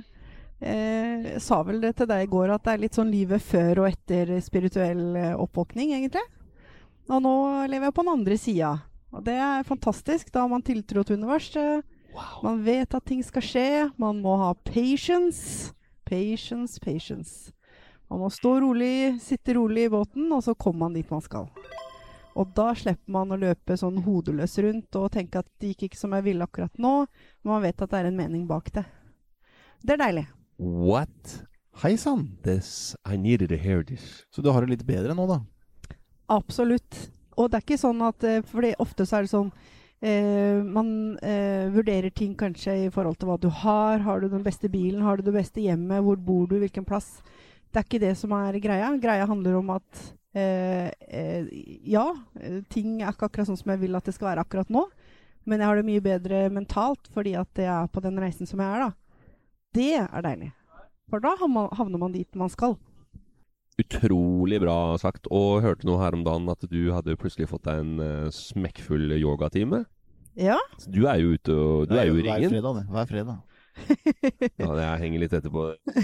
Eh, jeg sa vel det til deg i går at det er litt sånn livet før og etter spirituell eh, oppvåkning, egentlig. Og nå lever jeg på den andre sida. Og det er fantastisk. Da har man tiltro til universet. Man vet at ting skal skje. Man må ha patience. Patience, patience. Man må stå rolig, sitte rolig i båten, og så kommer man dit man skal. Og da slipper man å løpe sånn hodeløs rundt og tenke at det gikk ikke som jeg ville akkurat nå. Men man vet at det er en mening bak det. Det er deilig. What? Hei sann. This, I needed to hear this. Så du har det litt bedre nå, da? Absolutt. Og det er ikke sånn at eh, fordi ofte så er det sånn eh, man eh, vurderer ting kanskje i forhold til hva du har. Har du den beste bilen? Har du det beste hjemmet? Hvor bor du? Hvilken plass? Det er ikke det som er greia. Greia handler om at eh, eh, ja, eh, ting er ikke akkurat sånn som jeg vil at det skal være akkurat nå. Men jeg har det mye bedre mentalt fordi at jeg er på den reisen som jeg er da. Det er deilig. For da havner man dit man skal. Utrolig bra sagt. Og hørte noe her om dagen at du hadde plutselig fått deg en uh, smekkfull yogatime. Ja. Så du er jo ute og du er jo i Hver ringen. fredag, det. Hver fredag. Ja, jeg henger litt etterpå.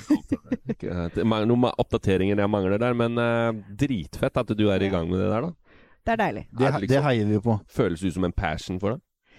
Noen oppdateringer jeg mangler der, men uh, dritfett at du er i gang med det der, da. Det er deilig. Det, Er det liksom- det heier vi på. Føles ut som en passion for deg?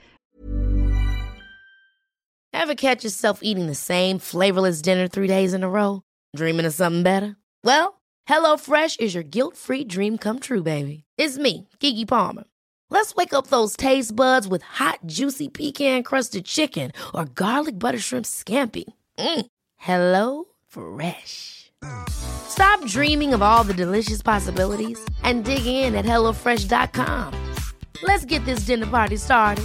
Ever catch yourself eating the same flavorless dinner three days in a row? Dreaming of something better? Well, HelloFresh is your guilt-free dream come true, baby. It's me, Keke Palmer. Let's wake up those taste buds with hot, juicy pecan-crusted chicken or garlic butter shrimp scampi. Mm. Hello Fresh. Stop dreaming of all the delicious possibilities and dig in at hello fresh dot com. Let's get this dinner party started.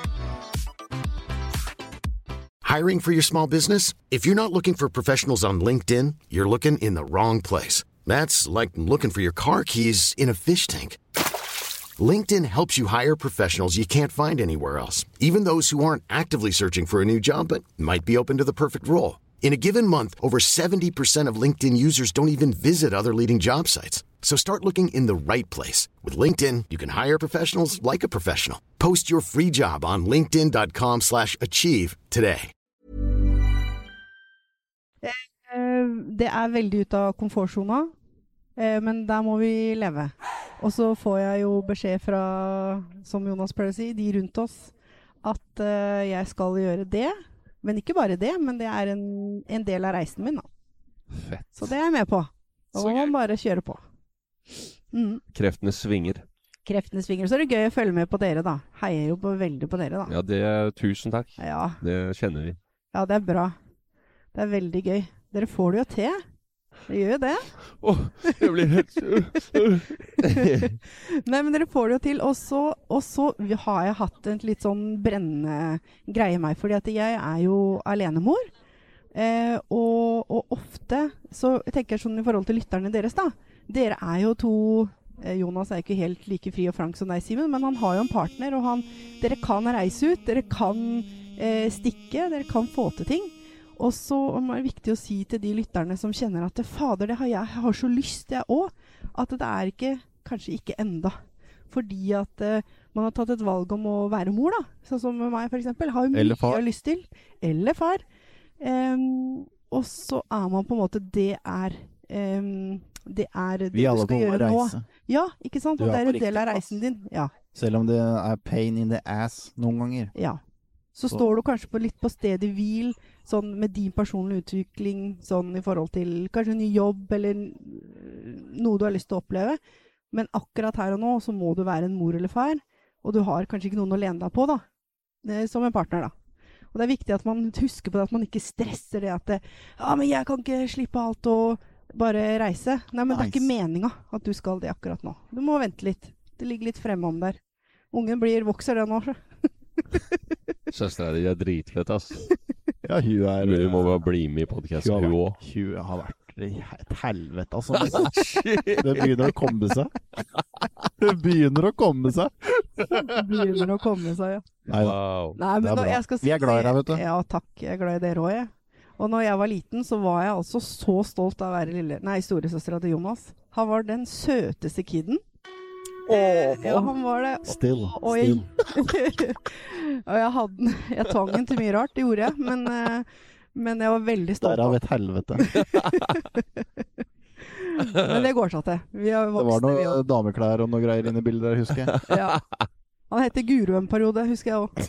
Hiring for your small business? If you're not looking for professionals on LinkedIn, you're looking in the wrong place. That's like looking for your car keys in a fish tank. LinkedIn helps you hire professionals you can't find anywhere else, even those who aren't actively searching for a new job but might be open to the perfect role. In a given month, over seventy percent of LinkedIn users don't even visit other leading job sites. So start looking in the right place. With LinkedIn, you can hire professionals like a professional. Post your free job on linkedin dot com slash achieve today. Det er veldig ut av komfortzona, men der må vi leve. Og så får jeg jo beskjed fra, som Jonas pleier å si, de rundt oss, at jeg skal gjøre det. Men ikke bare det, men det er en, en del av reisen min da. Fett. Så det er jeg med på. Da må man bare kjøre på. Mm. Kreftene svinger. Kreftene svinger. Så er det gøy å følge med på dere da. Heier jo på, veldig på dere da. Ja, det er tusen takk. Ja. Det kjenner vi. Ja, det er bra. Det er veldig gøy. Dere får det jo til. Dere gjør jo det. Åh, oh, jeg blir helt Nei, men dere får det jo til. Og så, og så har jeg hatt en litt sånn brennende greie i meg, fordi at jeg er jo alenemor. Eh, og, og ofte, så jeg tenker sånn i forhold til lytterne deres da, dere er jo to, eh, Jonas er ikke helt like fri og frank som deg, Simen, men han har jo en partner, og han, dere kan reise ut, dere kan eh, stikke, dere kan få til ting. Og så er det viktig å si til de lytterne som kjenner at fader, det har jeg, jeg har så lyst jeg også, at det er ikke, kanskje ikke enda. Fordi at uh, man har tatt et valg om å være mor da, sånn som meg for eksempel, har jo mye jeg har lyst til. Eller far. Um, og så er man på en måte, det er, um, det er det Vi du alle skal på gjøre reise. nå. Ja, ikke sant? Du Og det er er på en del av riktig reisen din. Ja. Selv om det er pain in the ass noen ganger. Ja. Så, så står du kanskje på litt på stedet hvil, sånn med din personlige utvikling, sånn i forhold til kanskje en ny jobb, eller noe du har lyst til å oppleve. Men akkurat her og nå, så må du være en mor eller far, og du har kanskje ikke noen å lene deg på da, som en partner da. Og det er viktig at man husker på det, at man ikke stresser det at det, ja, men jeg kan ikke slippe alt og bare reise. Nei, men nice. Det er ikke meningen at du skal det akkurat nå. Du må vente litt. Det ligger litt fremme om der. Ungen blir, vokser det nå, så. Søsteren din er dritfett, ass. Ja, hun er... Hun må bare bli med i podcasten, hun også. Hun har vært et helvete, altså. Det begynner å komme seg. Det begynner å komme seg. Det begynner å komme seg, ja. Nei, wow. Nei, men det er nå, bra. jeg skal si, Vi er glad i deg, vet du. Ja, takk. Jeg er glad i dere også, jeg. Og når jeg var liten, så var jeg altså så stolt av å være lille... Nei, storesøstera til Jonas. Han var den søteste kidden. Åh, ja, han var det. Still, og, og jeg, og jeg hadde jeg tvang den til mye rart, det gjorde jeg, men, men jeg var veldig stolt. Derav et helvete. Men det går seg til. Vi har voksne, det var noen dameklær og noe greier inne i bildet der, husker jeg. Ja. Han heter Guru en periode, husker jeg også.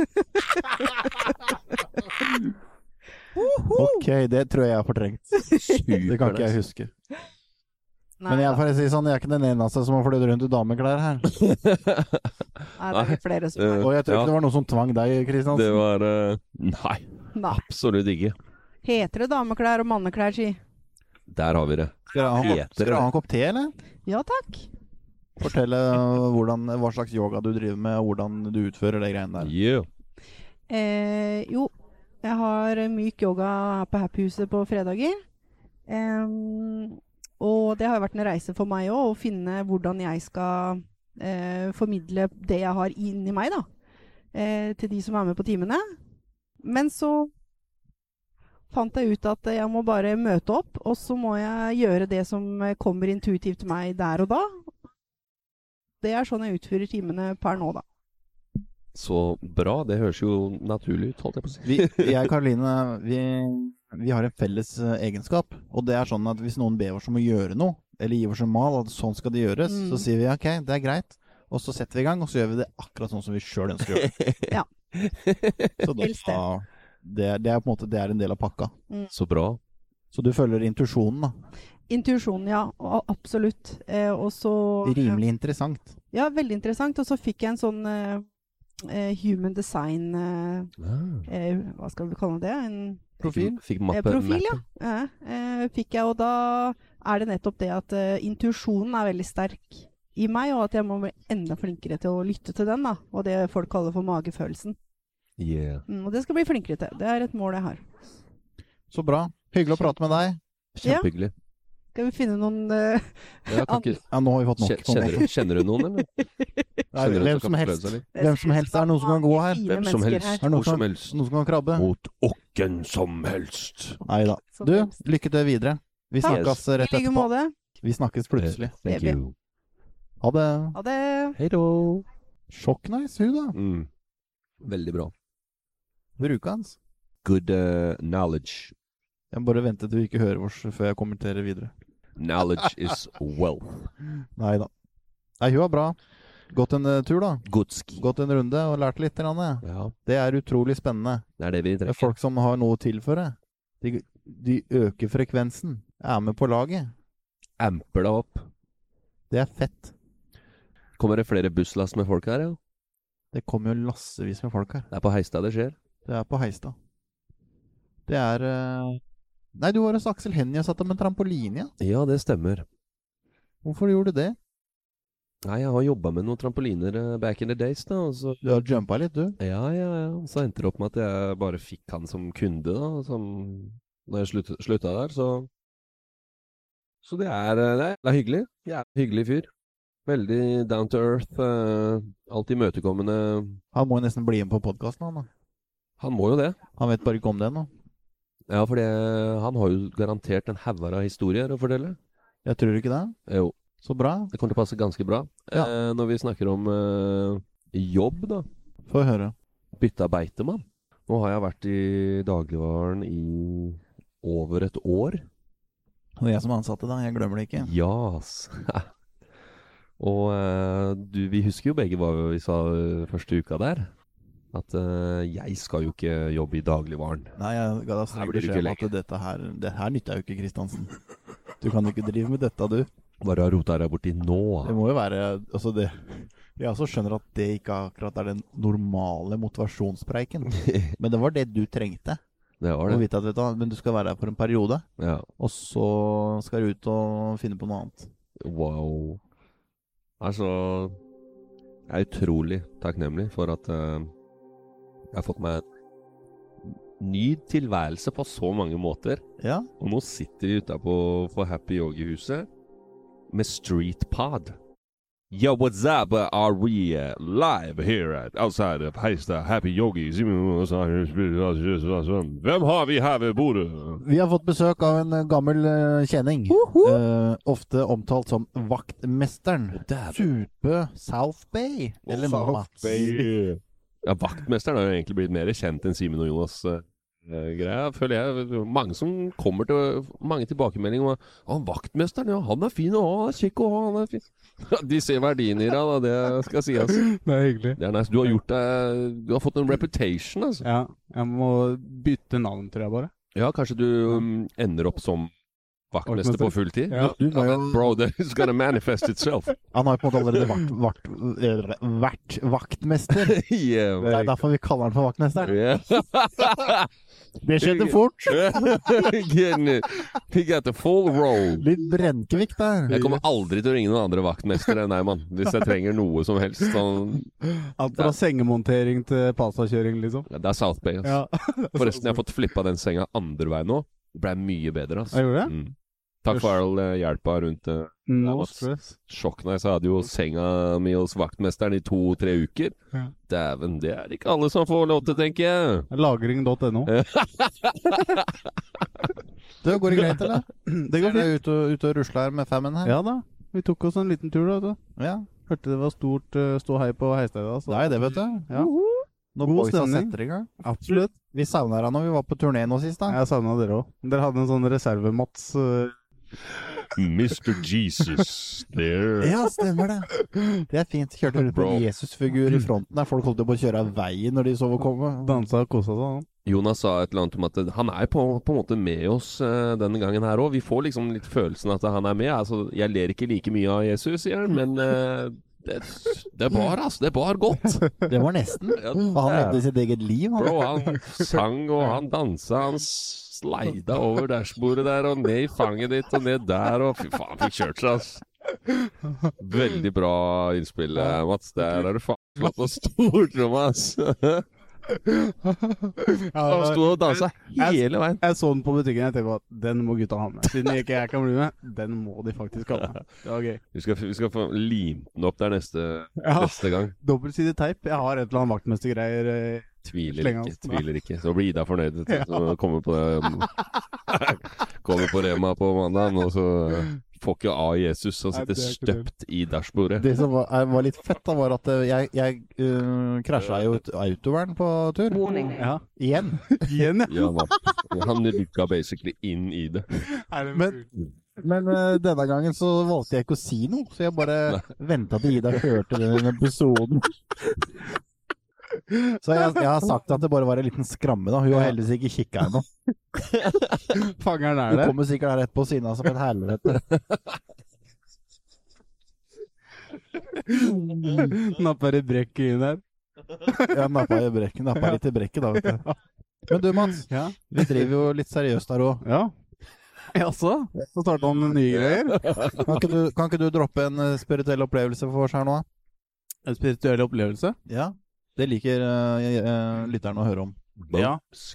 Ok, det tror jeg jeg har fortrengt. Det kan ikke jeg huske. Nei, men jeg får si sånn, jeg er ikke den eneste som har flyttet rundt i dameklær her. Nei, det er flere som er. Og jeg tror ikke ja. det var noen som tvang deg, Kristiansen. Det var, uh, nei, nei, absolutt ikke. Heter det dameklær og manneklær, si? Der har vi det. Skal han, skal han ha en kopp te, eller? Ja, takk. Fortell hvordan, hva slags yoga du driver med, og hvordan du utfører de greiene der. Yeah. Eh, jo, jeg har myk yoga her på Happy-huset på fredager. Um, Og det har vært en reise for meg også, å finne hvordan jeg skal eh, formidle det jeg har inn i meg da, eh, til de som er med på timene. Men så fant jeg ut at jeg må bare møte opp, og så må jeg gjøre det som kommer intuitivt til meg der og da. Det er sånn jeg utfører timene per nå da. Så bra, det høres jo naturlig ut, holdt jeg på å si. Vi, jeg og Karoline, vi, vi har en felles uh, egenskap, og det er sånn at hvis noen ber oss om å gjøre noe, eller gir oss en mal, at sånn skal det gjøres, mm. så sier vi ok, det er greit, og så setter vi i gang, og så gjør vi det akkurat sånn som vi selv ønsker å gjøre. Ja. Så da, det, det er på en måte, det er en del av pakka. Mm. Så bra. Så du følger intuisjonen da? Intuisjonen, ja, absolutt. Eh, og så... Rimelig interessant. Ja, veldig interessant, og så fikk jeg en sånn... Eh, Uh, human design uh, ah. uh, hva skal vi kalle det? En profil? Fikk, fikk mappe, uh, profil, ja. Uh, uh, fikk jeg, og da er det nettopp det at uh, intuisjonen er veldig sterk i meg, og at jeg må bli enda flinkere til å lytte til den, da. Og det folk kaller for magefølelsen. Yeah. Mm, og det skal jeg bli flinkere til. Det er et mål jeg har. Så bra. Hyggelig å prate med deg. Kjempehyggelig. Ja. Skal vi finne noen uh, ja, ikke... ja, nå har vi fått nok. Kjenner, kjenner du noen, eller? Nei, hvem som helst. Hvem som helst. Er det noen som kan gå her? Hvem som helst. Er det noen som, noen som kan krabbe? Mot åkken som helst. Neida. Du, lykke til videre. Vi snakkes yes. rett etterpå. Vi snakkes plutselig. Thank you. Ha det. Ha det. Hei då. Sjokknice, hun da. Mm. Veldig bra. Bruker hans. Good uh, knowledge. Jeg bare venter til du ikke hører oss før jeg kommenterer videre. Knowledge is wealth. Neida. Nei, hun var bra. Gått en uh, tur da. Godski. Gått en runde og lært litt. Ja. Det er utrolig spennende. Det er det vi trenger. Det er folk som har noe å tilføre. De, de øker frekvensen. Er med på laget. Amper deg opp. Det er fett. Kommer det flere busslast med folk her, ja? Det kommer jo lassevis med folk her. Det er på Heistad det skjer. Det er på Heistad. Det er... Uh... Nei, du var hos Aksel Hennie og satt med en trampoline, ja? Ja, det stemmer. Hvorfor gjorde du det? Nei, jeg har jobbet med noen trampoliner uh, back in the days, da. Så... Du har jumpet litt, du? Ja, ja, ja. Så endte det opp med at jeg bare fikk han som kunde, da. Som... Når jeg slutt... slutta der, så... Så det er, det er hyggelig. Jeg er en hyggelig fyr. Veldig down to earth. Uh, alltid imøtekommende. Han må jo nesten bli med på podcasten, han da. Han må jo det. Han vet bare ikke om det nå. Ja, for han har jo garantert en havar av historier å fortelle. Jeg tror ikke det. Jo. Så bra. Det kommer til å passe ganske bra. Ja. Eh, når vi snakker om eh, jobb, da. Få høre. Bytta beitemann. Nå har jeg vært i dagligvaren i over et år. Og jeg som ansatte da, jeg glemmer det ikke. Jas. Og eh, du, vi husker jo begge hva vi sa første uka der. At uh, jeg skal jo ikke jobbe i dagligvaren. Nei, jeg ga deg streng beskjed om at dette her, det her nytter jo ikke, Kristiansen. Du kan jo ikke drive med dette, du. Bare har rota deg borti nå. Det må jo være, altså det... Jeg også skjønner at det ikke akkurat er den normale motivasjonspreiken. Men det var det du trengte. Det var det. Og vite at, vet du, men du skal være her for en periode. Ja. Og så skal du ut og finne på noe annet. Wow. Altså, jeg er utrolig takknemlig for at... Uh, Jeg har fått meg en ny tilværelse på så mange måter. Ja. Og nå sitter vi ute på for Happy Yogi-huset med Street Pod. Yo, what's up? Uh, are we uh, live here at outside of Heistad Happy Yogi? Hvem har vi her ved bordet? Vi har fått besøk av en gammel uh, kjenning. Uh -huh. uh, ofte omtalt som vaktmesteren. Supe South Bay. Eller South Bay. Ja, vaktmesteren har jo egentlig blitt mer kjent enn Simen og Jonas uh, greia, føler jeg. Mange som kommer til mange tilbakemeldinger om at vaktmesteren, ja, han er fin å ha, han er kjekk å ha, han er fin. De ser verdien i deg, da, det skal si, altså. Det er hyggelig. Det er nice. Du har gjort deg, du har fått en reputation, altså. Ja, jeg må bytte navn, tror jeg bare. Ja, kanskje du um, ender opp som vaktmester på full tid? Ja. Du, jo... Bro, it's gonna manifest itself. Han har jo på en måte allerede vakt, vakt, vært vaktmester. Yeah, det er derfor vi kaller han for vaktmesteren. Yeah. Det skjedde fort. He got the full roll. Litt brennkvikt der. Jeg kommer aldri til å ringe noen andre vaktmester enn deg, mann. Hvis jeg trenger noe som helst. Sånn... Alt fra sengemontering til pastakjøring, liksom. Ja, det er South Bay, altså. Ja. Forresten, jeg har fått flippa den senga andre vei nå. Det ble mye bedre, altså. Jeg gjorde det? Mm. Takk for all uh, hjelpa rundt uh, no stress. Sjokknice hadde jo senga mi hos vaktmesteren i to-tre uker. Ja. Dæven, det er ikke alle som får lov til, tenker jeg. Lagring punktum no. Det går det greit, eller? Det går fint. Ut og, ut og rusler her med femmen her. Ja da, vi tok oss en liten tur da, vet du. Ja. Hørte det var stort uh, stå hei på Heistedet. Altså. Det er det, vet du. Ja. Nå God boysa stemning. setter i gang. Absolutt. Vi savnet dere når vi var på turné nå sist, da. Jeg savnet dere også. Dere hadde en sånn reservemats. Uh... mister Jesus, there. Ja, stemmer det. Det er fint. Kjørte rundt på en Jesus-figur i fronten der. Folk holdt på å kjøre av veien når de så å komme. Dansa og kosa seg. Jonas sa et eller annet om at han er på, på en måte med oss uh, denne gangen her også. Vi får liksom litt følelsen at han er med. Altså, jeg ler ikke like mye av Jesus, sier han, men uh, det, det bar, altså. Det bar godt. Det var nesten. Ja, Og han levde sitt eget liv. Han. Bro, han sang og han dansa, han sleida over dashbordet der og ned i fanget ditt og ned der, og fy faen, fikk kjørt seg, ass. Veldig bra innspill, Mats. Der er du faen flott og stort, Thomas. Han sto og dansa hele veien. Jeg så den på butikken, jeg tenkte på at den må gutta ha med. Siden ikke jeg kan bli med, den må de faktisk ha med. Det var gøy. Vi skal, vi skal få limt den opp der neste, Ja. neste gang. Dobbeltsidig teip. Jeg har et eller annet vaktmestergreier. eh, Tviler slenge ikke, oss. tviler ikke. Så blir Ida fornøyd. vet du. Så kommer på, kommer på Rema på mandag, og så får ikke av Jesus og Nei, sitter det er ikke støpt i dashbordet. Det som var, er- var litt fett, da, var at eh, jeg, jeg uh, krasja jo ut autovern på tur. Ja. Igjen. Igjen, Ja, han, han rykka basically inn i det. Men, men eh, denne gangen så valgte jeg ikke å si noe, så jeg bare ventet til Ida hørte den episoden. Så jeg, jeg har sagt at det bare var en liten skramme, da. Hun har heldigvis ikke kikket ennå. Fangeren er Hun der. kommer sikkert her rett på siden av som et helvete. Napper i brekket inn her. Jeg nappa i brekket, nappa litt i brekket da, vet du. Men du, Mats, Ja. vi driver jo litt seriøst der også. Ja. Jaså? Så startet han med nye greier. Kan ikke du, kan ikke du droppe en eh, spirituell opplevelse for oss her nå? En spirituell opplevelse. Ja. Det liker uh, lytterne å høre om. Ja.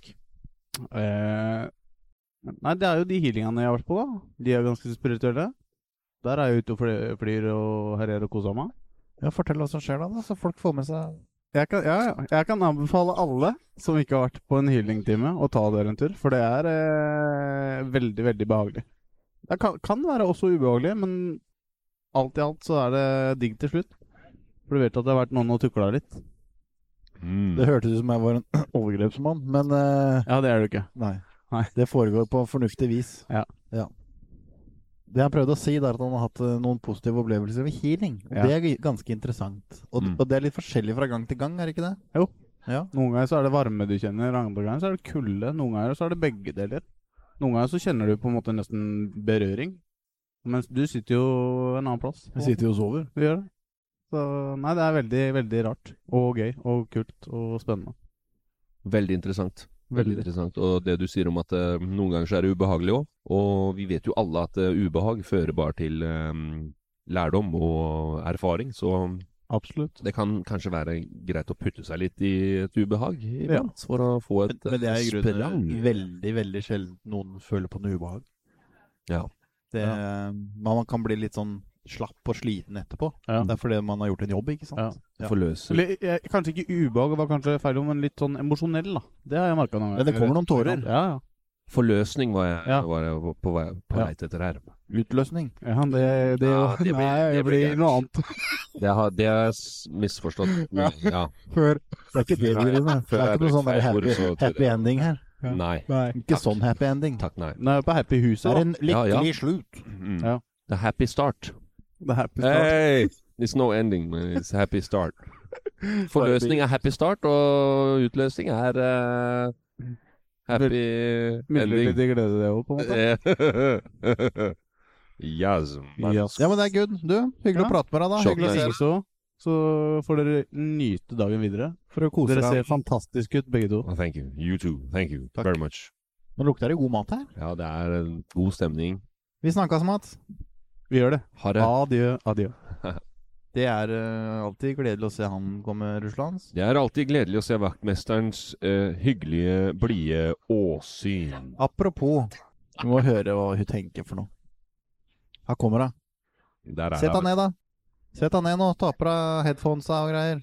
Eh, nei, det er jo de healingene jeg har vært på, da. De er ganske spirituelle. Der er jeg ute og fly- flyr og herrer og koser meg. Ja, fortell hva som skjer da, da, så folk får med seg... Jeg kan, ja, ja. jeg kan anbefale alle som ikke har vært på en healingtime, å ta der en tur. For det er eh, veldig, veldig behagelig. Det kan, kan være også ubehagelig, men alt i alt så er det digg til slutt. For du vet at det har vært noen og tukla litt. Mm. Det hørtes ut som jeg var en overgrepsmann, men... eh, Ja, det er du ikke. Nei. Nei. Det foregår på fornuftig vis. Ja. Ja. Det jeg prøvde å si, det er at han har hatt eh, noen positive opplevelser ved healing. Og Ja. det er g- ganske interessant. Og, Mm. og det er litt forskjellig fra gang til gang, er det ikke det? Jo. Ja. Noen ganger så er det varme du kjenner, andre ganger så er det kulde, noen ganger så er det begge deler. Noen ganger så kjenner du på en måte nesten berøring. Mens du sitter jo en annen plass. Vi sitter jo og sover. Vi gjør det. Så nei, det er veldig, veldig rart. Og gøy, og kult, og spennende. Veldig interessant. Veldig Veldig. interessant. Og det du sier om at eh, noen ganger så er det ubehagelig også. Og vi vet jo alle at eh, ubehag fører bare til eh, lærdom og erfaring. Så Absolutt. det kan kanskje være greit å putte seg litt i et ubehag iblant, for å få et Men, men det er i eh, grunnen sprang. veldig, veldig sjelden noen føler på noe ubehag. Ja. Det, Man kan bli litt sånn slapp og sliten etterpå. Ja. Det er fordi man har gjort en jobb, ikke sant? Ja. Ja. Forløse. Eller, jeg, kanskje ikke ubehag, var kanskje feil, men litt sånn emosjonell, da. Det har jeg merket noen ganger. Men det kommer noen tårer. Ja, ja. Forløsning var jeg, Ja. var jeg på, vei, på Ja. leit etter her. Utløsning. Ja, det, det, Ja, det blir- nei, det det blir blir gærent. noe annet. Det har det har jeg s- misforstått. Men, ja. Før. Det er ikke det vi driver med. Det Før er jeg ikke noe sånn brukte der feil ord, happy, så tror happy jeg- ending her. Nei. Nei. Ikke Takk. sånn happy ending. Takk, nei. Nå er jeg på Happy Huset, Det er da. en Ja, ja. lykkelig slutt. Mm. Ja. The happy start. Det er Happy Start. Hey! It's no ending, but it's a happy start. Forløsning er happy start, og utløsning er eh, happy ending. Midlertidig glede, det òg, på en måte. Yes, man. Yes. Ja, men det er good. Du, hyggelig Ja. å prate med deg da. Sjokk, Hyggelig å se Dere deg. så, så får dere nyte dagen videre. For å kose Dere deg. ser fantastisk ut, begge to. Well, thank you. You too. Thank you Takk. very much. Nå lukter det god mat her. Ja, det er en god stemning. Vi snakkes, Mats. Vi gjør det. Ha det. Adjø, adjø. Det er eh, alltid gledelig å se han komme ruslans. Det er alltid gledelig å se vaktmesterens eh, hyggelige, blide åsyn. Apropos, vi må høre hva hun tenker for noe. Her kommer hun. Der er Sett det. deg ned, da. Sett deg ned nå. Ta på deg headphonesa og greier.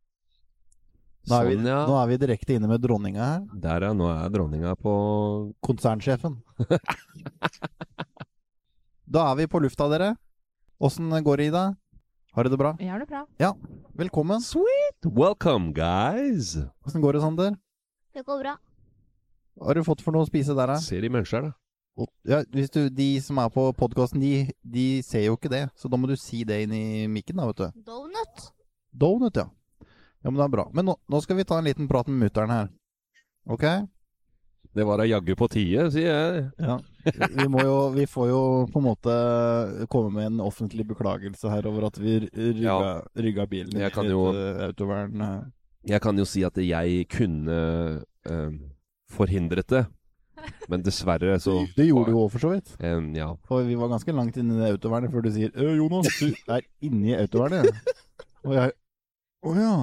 Nå er, vi, Sånn, ja. nå er vi direkte inne med dronninga her. Der, ja. Nå er dronninga på Konsernsjefen. Da er vi på lufta, dere. Åssen går det, Ida? Har du det bra? Jeg har det bra. Ja, velkommen. Sweet! Welcome, guys! Hvordan går det, Sander? Det går bra. Hva har du fått for noe å spise der, da? Ser de mennesker, da? Ja, hvis du, de som er på podcasten, de, de ser jo ikke det. Så da må du si det inn i mikken da, vet du. Donut. Donut, ja. Ja, men det er bra. Men nå, nå skal vi ta en liten prat med mutteren her. Ok? Det var da jaggu på tide, sier jeg. Ja. Vi, må jo, vi får jo på en måte komme med en offentlig beklagelse her over at vi rygga, Ja. rygga bilen Jeg kan i jo- et, autovern. Jeg kan jo si at jeg kunne eh, forhindret det. Men dessverre så Det gjorde du også for så vidt. Um, ja. For vi var ganske langt inne i det autovernet før du sier «Øh, Jonas, du er inne i autovernet». Og jeg Å ja.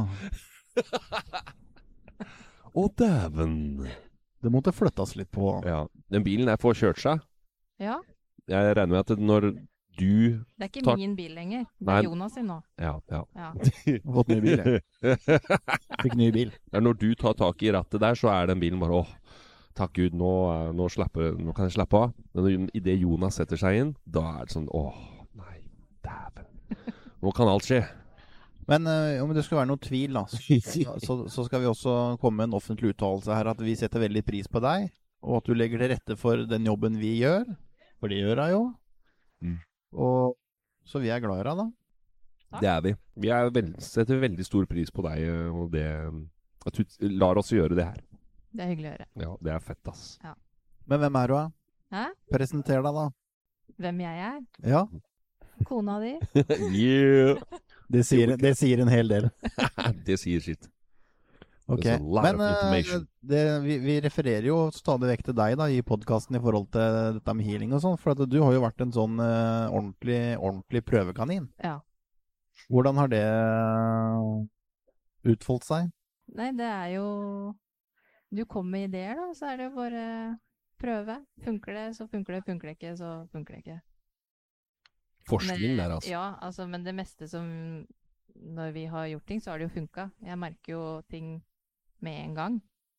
Å, dæven. Det måtte flyttes litt på. Ja. Den bilen der får kjørt seg. Ja, Jeg regner med at når du det er ikke tar- min bil lenger. Det Nei. er Jonas sin nå. Ja, ja. Ja. Fått ny bil, jeg. Fikk ny bil. Ja, når du tar tak i rattet der, så er den bilen bare åh, takk Gud, nå, er- nå, slapper, nå kan jeg slappe av. Men i det Jonas setter seg inn, da er det sånn åh, nei, dæven. Nå kan alt skje. Men øh, om det skulle være noe tvil da, så, så, så skal vi også komme med en offentlig uttalelse her at vi setter veldig pris på deg, og at du legger til rette for den jobben vi gjør, for det gjør jeg jo. Mm. Og så vi er glad i deg da. Det er vi. Vi er veld, setter veldig stor pris på deg, og det, at du lar oss gjøre det her. Det er hyggelig å høre. Ja, det er fett, ass. Ja. Men hvem er du da? Hæ? Presenter deg da. Hvem jeg er? Ja. Kona di? Yeah! Det sier, det sier en hel del. Det sier sitt. Ok, There's a lot men of øh, information. det, vi, vi refererer jo stadig vekk til deg da i podcasten i forhold til dette med healing og sånn, for at du har jo vært en sånn øh, ordentlig, ordentlig prøvekanin. Ja. Hvordan har det øh, utfoldt seg? Nei, det er jo Du kommer med ideer, da, så er det jo bare prøve. Funker det, så funker det. Funker det ikke, så funker det ikke. Forskning Men- der, altså. Ja, altså, men det meste som Når vi har gjort ting, så har det jo funka. Jeg merker jo ting med en gang.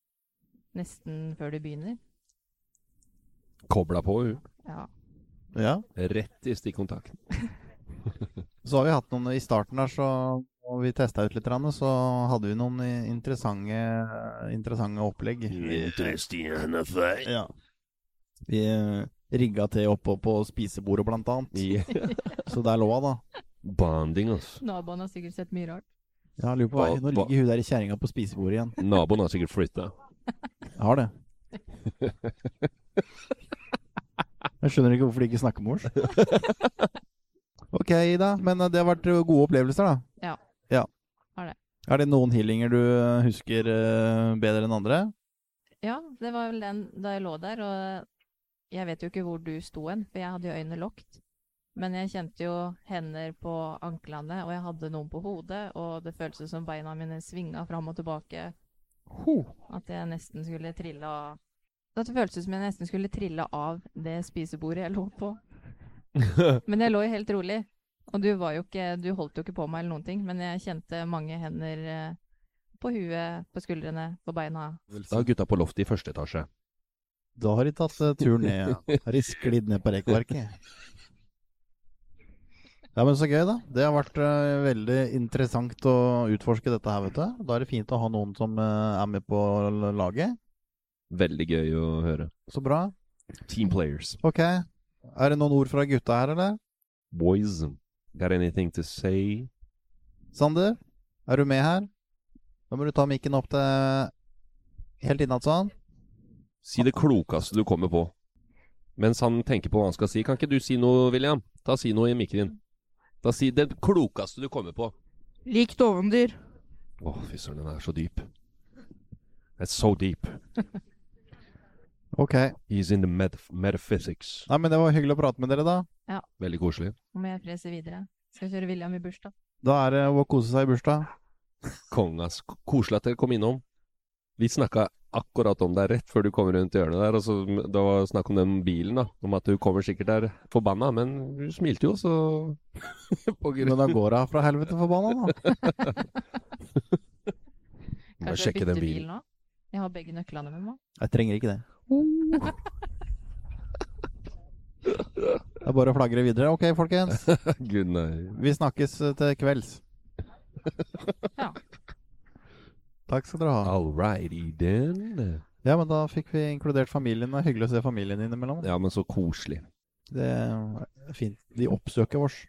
Nesten før du begynner. Kobla på, hun. Ja. Ja. Rett i stikkontakten. Så har vi hatt noen i starten der, så og vi testet ut litt, så hadde vi noen interessante, interessante opplegg. Ja. Vi eh, rigget til oppe på spisebordet blant annet. Yeah. Så det er lov da. Bonding, altså. Naboen har sikkert sett mye rart. Ja, jeg lurer på vei. Nå Hva- ligger hun der i kjæringa på spisebordet igjen. Naboen har sikkert flytta. Jeg har det. Jeg skjønner ikke hvorfor de ikke snakker med oss. Ok, Ida. Men eh, det har vært eh, gode opplevelser, da. Ja. Ja. Har det. Er det noen healinger du eh, husker eh, bedre enn andre? Ja, det var vel den da jeg lå der, og jeg vet jo ikke hvor du sto hen, for jeg hadde jo øynene lukket. Men jeg kjente jo hender på anklene, og jeg hadde noen på hodet, og det føltes som beina mine svinga fram og tilbake. At jeg nesten skulle trille av At det føltes som jeg nesten skulle trille av det spisebordet jeg lå på. Men jeg lå jo helt rolig. Og du var jo ikke Du holdt jo ikke på meg eller noen ting, men jeg kjente mange hender eh, på huet, på skuldrene, på beina. Da har gutta på loftet i første etasje. Da har de tatt uh, turen ned. Ja. Har de sklidd ned på rekkverket. Ja, men så gøy da. Det har vært uh, veldig interessant å utforske dette her, vet du. Da er det fint å ha noen som uh, er med på l- laget. Veldig gøy å høre. Så bra. Team players. Ok. Er det noen ord fra gutta her, eller? Boys, got anything to say? Sander, er du med her? Da må du ta mikken opp til helt innad sånn. Si det klokeste du kommer på. Mens han tenker på hva han skal si. Kan ikke du si noe, William? Ta si noe i mikken. Da si det klokeste du kommer på. Likt ovendyr. Åh, fy søren, den er så dyp. It's so deep. Ok. He's in the metaf metaphysics. Nei, men det var hyggelig å prate med dere da. Ja. Veldig koselig. Nå må jeg frese videre. Skal kjøre William i bursdag. Da er det å kose seg i bursdag. Kongas. Koselig at dere kom innom. Vi snakket akkurat om deg rett før du kom rundt hjørnet der, og så det var snakk om den bilen da, om at du kommer sikkert der forbanna, men du smilte jo, så... Men da går jeg fra helvete forbanna da. Bare Kanskje sjekke jeg den bytter bil bilen. nå? Jeg har begge nøklene med meg. Jeg trenger ikke det. Det Det er bare å flagre videre. Ok, folkens. Good night. Vi snakkes til kvelds. Ja. Takk skal dere ha. Alrighty then. Ja, men da fikk vi inkludert familien. Det er hyggelig å se familien innimellom. Ja, men så koselig. Det er fint. De oppsøker oss.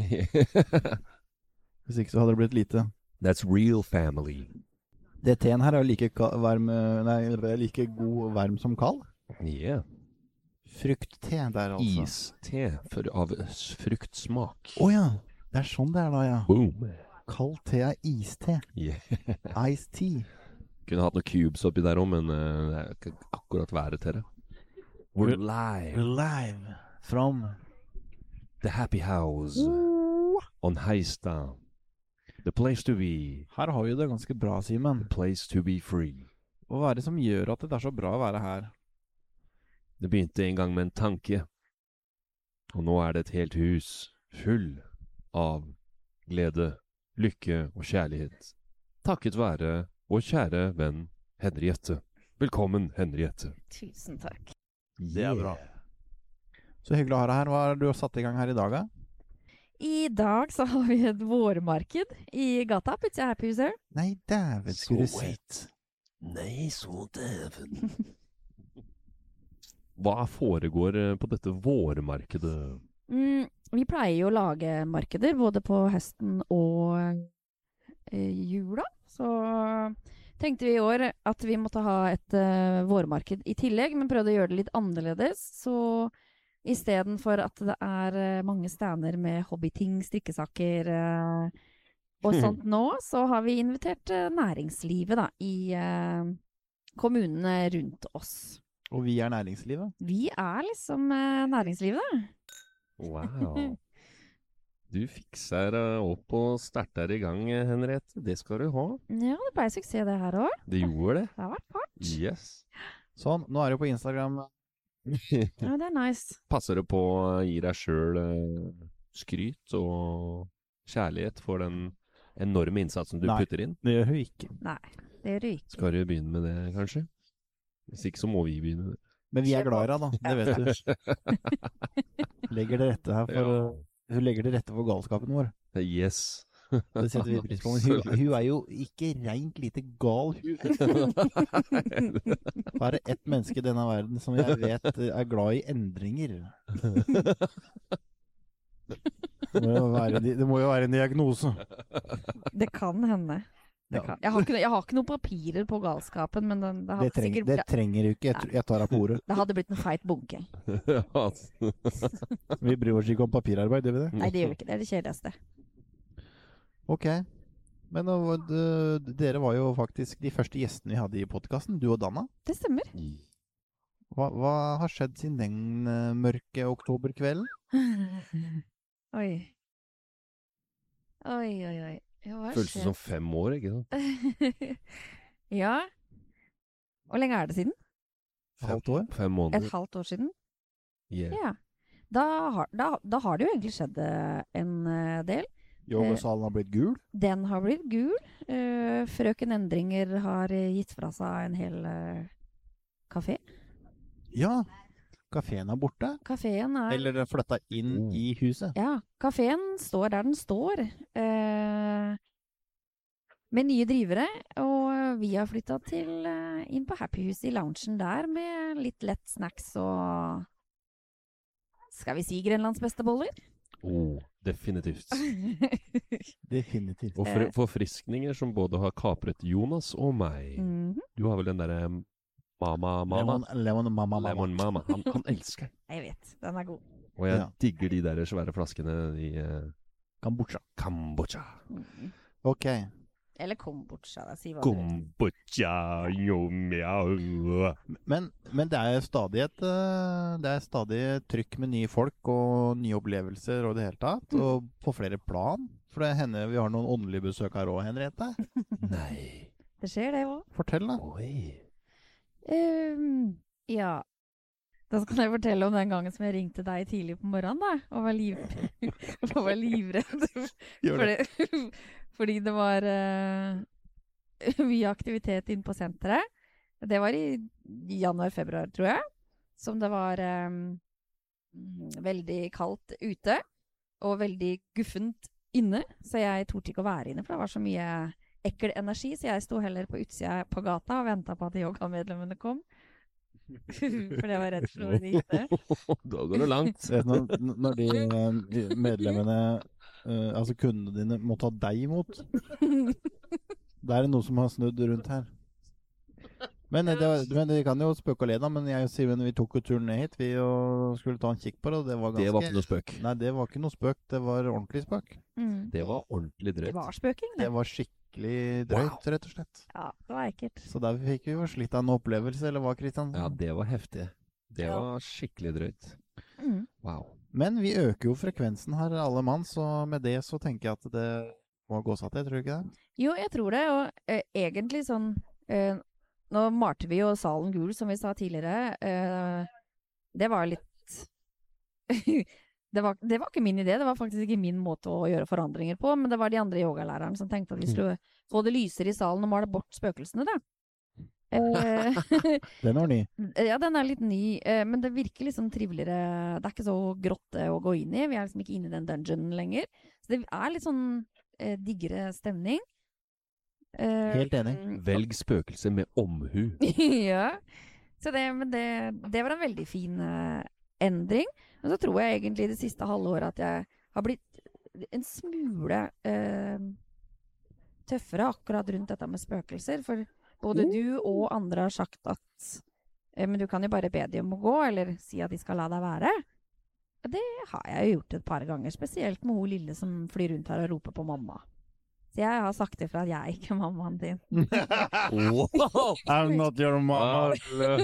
Hvis ikke så hadde det blitt lite. That's real family. Det teen her er jo like, varm, nei, like god varm som kald. Yeah. Fruktte der altså. Iste for, av fruktsmak. Åja, oh, ja. Det er sånn det er da, ja. Boom. Kald te er iste. Yeah. Iced tea. Kunne hatt noen cubes oppi der også, men uh, det er ikke akkurat været til det. We're live. We're live from the Happy House Ooh. On Heistad. The place to be. Her har vi det ganske bra, Simen. The place to be free. Hva er det som gjør at det er så bra å være her? Det begynte en gang med en tanke. Og nå er det et helt hus full av glede, lykke og kjærlighet. Takket være vår kjære venn Henriette. Velkommen, Henriette. Tusen takk. Det er bra. Så hyggelig å ha deg her. Hva har du satt i gang her i dag, da? I dag så har vi et vårmarked i gata på utsida Happy House. Nei, dæven, skulle du sett. Nei, så dæven. Hva foregår på dette vårmarkedet? Mm, vi pleier jo å lage markeder både på høsten og eh, jula. Så tenkte vi i år at vi måtte ha et eh, vårmarked i tillegg, men prøvde å gjøre det litt annerledes. Så i stedet for at det er uh, mange stander med hobbyting, strikkesaker uh, og sånt nå, så har vi invitert uh, næringslivet da, i uh, kommunene rundt oss. Og vi er næringslivet? Vi er liksom uh, næringslivet da. Wow. Du fikser uh, opp og starter i gang, Henriette. Det skal du ha. Ja, det ble suksess det her også. Det gjorde det. Det har vært fart. Yes. Sånn, nå er det på Instagram. Ja, det er nice. Passer du på å gi deg selv uh, skryt og kjærlighet for den enorme innsatsen du Nei, putter inn? Nei, det gjør hun ikke. Nei, det gjør hun ikke. Skal du begynne med det, kanskje? Hvis ikke så må vi begynne med det. Men vi er glad i deg, da. Det vet du. Legger det rette her for... Ja. Hun legger det rette for galskapen vår. Yes. Det setter vi pris på. Men hun, hun er jo ikke rent lite gal. Bare ett menneske i denne verden som jeg vet er glad i endringer. Det må jo være, det må jo være en diagnose. Det kan hende. Det kan. Jeg, har ikke, jeg har ikke noen papirer på galskapen, men det, det, det, treng, sikkert, det trenger du ikke. Jeg, jeg tar deg på ordet. Det hadde blitt en feit bunke. Vi bryr oss ikke om papirarbeid, gjør vi det? Nei, det gjør vi ikke. Det er det kjedeligste. Ok, men uh, dere var jo faktisk de første gjestene vi hadde i podcasten, du og Dana. Det stemmer. Hva, hva har skjedd siden den uh, mørke oktoberkvelden? Oi. Oi, oi, oi. Føles det som fem år, ikke sant? Ja. Hvor lenge er det siden? Halvt år? Fem måneder. Et halvt år siden? Yeah. Ja. Da har, da, da har det jo egentlig skjedd en uh, del. Yogasalen har blitt gul? Den har blitt gul. Uh, Frøken Endringer har gitt fra seg en hel uh, kafé. Ja, kaféen er borte. Kaféen er... Eller flyttet inn mm. i huset. Ja, kaféen står der den står. Uh, med nye drivere. Og vi har flyttet til, uh, inn på Happy House i loungen der med litt lett snacks og... Skal vi si Grenlands beste boller? Oh, definitivt. Definitivt. Og for, forfriskninger som både har kapret Jonas og meg. Mm-hmm. Du har vel den der Mama Mama? Lemon, lemon Mama Mama. Lemon Mama. Han, han elsker den. Jeg vet, den er god. Og jeg ja. digger de der svære flaskene i uh, Kambodsja. Kambodsja. Mm-hmm. Ok. Eller kombucha, da, si hva kombucha, jo, mjau. Men, men det er stadig et det er stadig trykk med nye folk og nye opplevelser og det hele tatt, mm. og på flere plan. For det hender vi har noen åndelige besøk her også, Henriette. Nei. Det skjer det også. Fortell da. Oi. Um, ja. Da skal jeg fortelle om den gangen som jeg ringte deg tidlig på morgenen, da, og var, liv... og var livredd. Gjør det. Fordi, fordi det var uh, mye aktivitet inne på senteret. Det var i januar-februar, tror jeg. Som det var um, mm, veldig kaldt ute, og veldig guffent inne, så jeg torde ikke å være inne, for det var så mye ekkel energi, så jeg sto heller på utsida på gata og ventet på at yogamedlemmene kom. For jeg var redd for å bli ute. Da går det langt. Når, når de eh, medlemmene, eh, altså kundene dine, må ta deg imot, det er noe som har snudd rundt her. Men det, men det kan jo spøke og le da, men jeg og Simen, vi tok jo turen ned hit, vi og skulle ta en kikk på det, og det var ganske... Det var ikke noe spøk. Nei, det var ikke noe spøk, det var ordentlig spøk. Mm. Det var ordentlig drøyt. Det var spøking, det. Det var skikkelig drøyt, wow. Rett og slett. Ja, det var ekkelt. Så der fikk vi jo slitt av en opplevelse, eller hva, Kristian? Ja, det var heftig. Det Ja. var skikkelig drøyt. Mm. Wow. Men vi øker jo frekvensen her, alle mann, så med det så tenker jeg at det må gå satt, jeg tror ikke det? Jo, jeg tror det, og eh, egentlig sånn... Eh, nå malte vi jo salen gul, som vi sa tidligere. Eh, det var litt... det, var, det var ikke min idé, det var faktisk ikke min måte å gjøre forandringer på, men det var de andre yogalærerne som tenkte at vi skulle få det lysere i salen og male bort spøkelsene, da. Eh, den var ny. Ja, den er litt ny, eh, men det virker liksom triveligere. Det er ikke så gråtte å gå inn i. Vi er liksom ikke inne i den dungeonen lenger. Så det er litt sånn eh, diggere stemning. Uh, Helt enig. Velg spøkelse med omhu. Ja. Så det, men det, det var en veldig fin uh, endring. Men så tror jeg egentlig det siste halvåret at jeg har blitt en smule uh, tøffere akkurat rundt dette med spøkelser. For både du og andre har sagt at uh, men du kan jo bare be dem om å gå, eller si at de skal la deg være. Det har jeg jo gjort et par ganger, spesielt med hun lille som flyr rundt her og roper på mamma. Så jeg har sagt ifra at jeg ikke er mammaen din. Wow. I'm not your mama.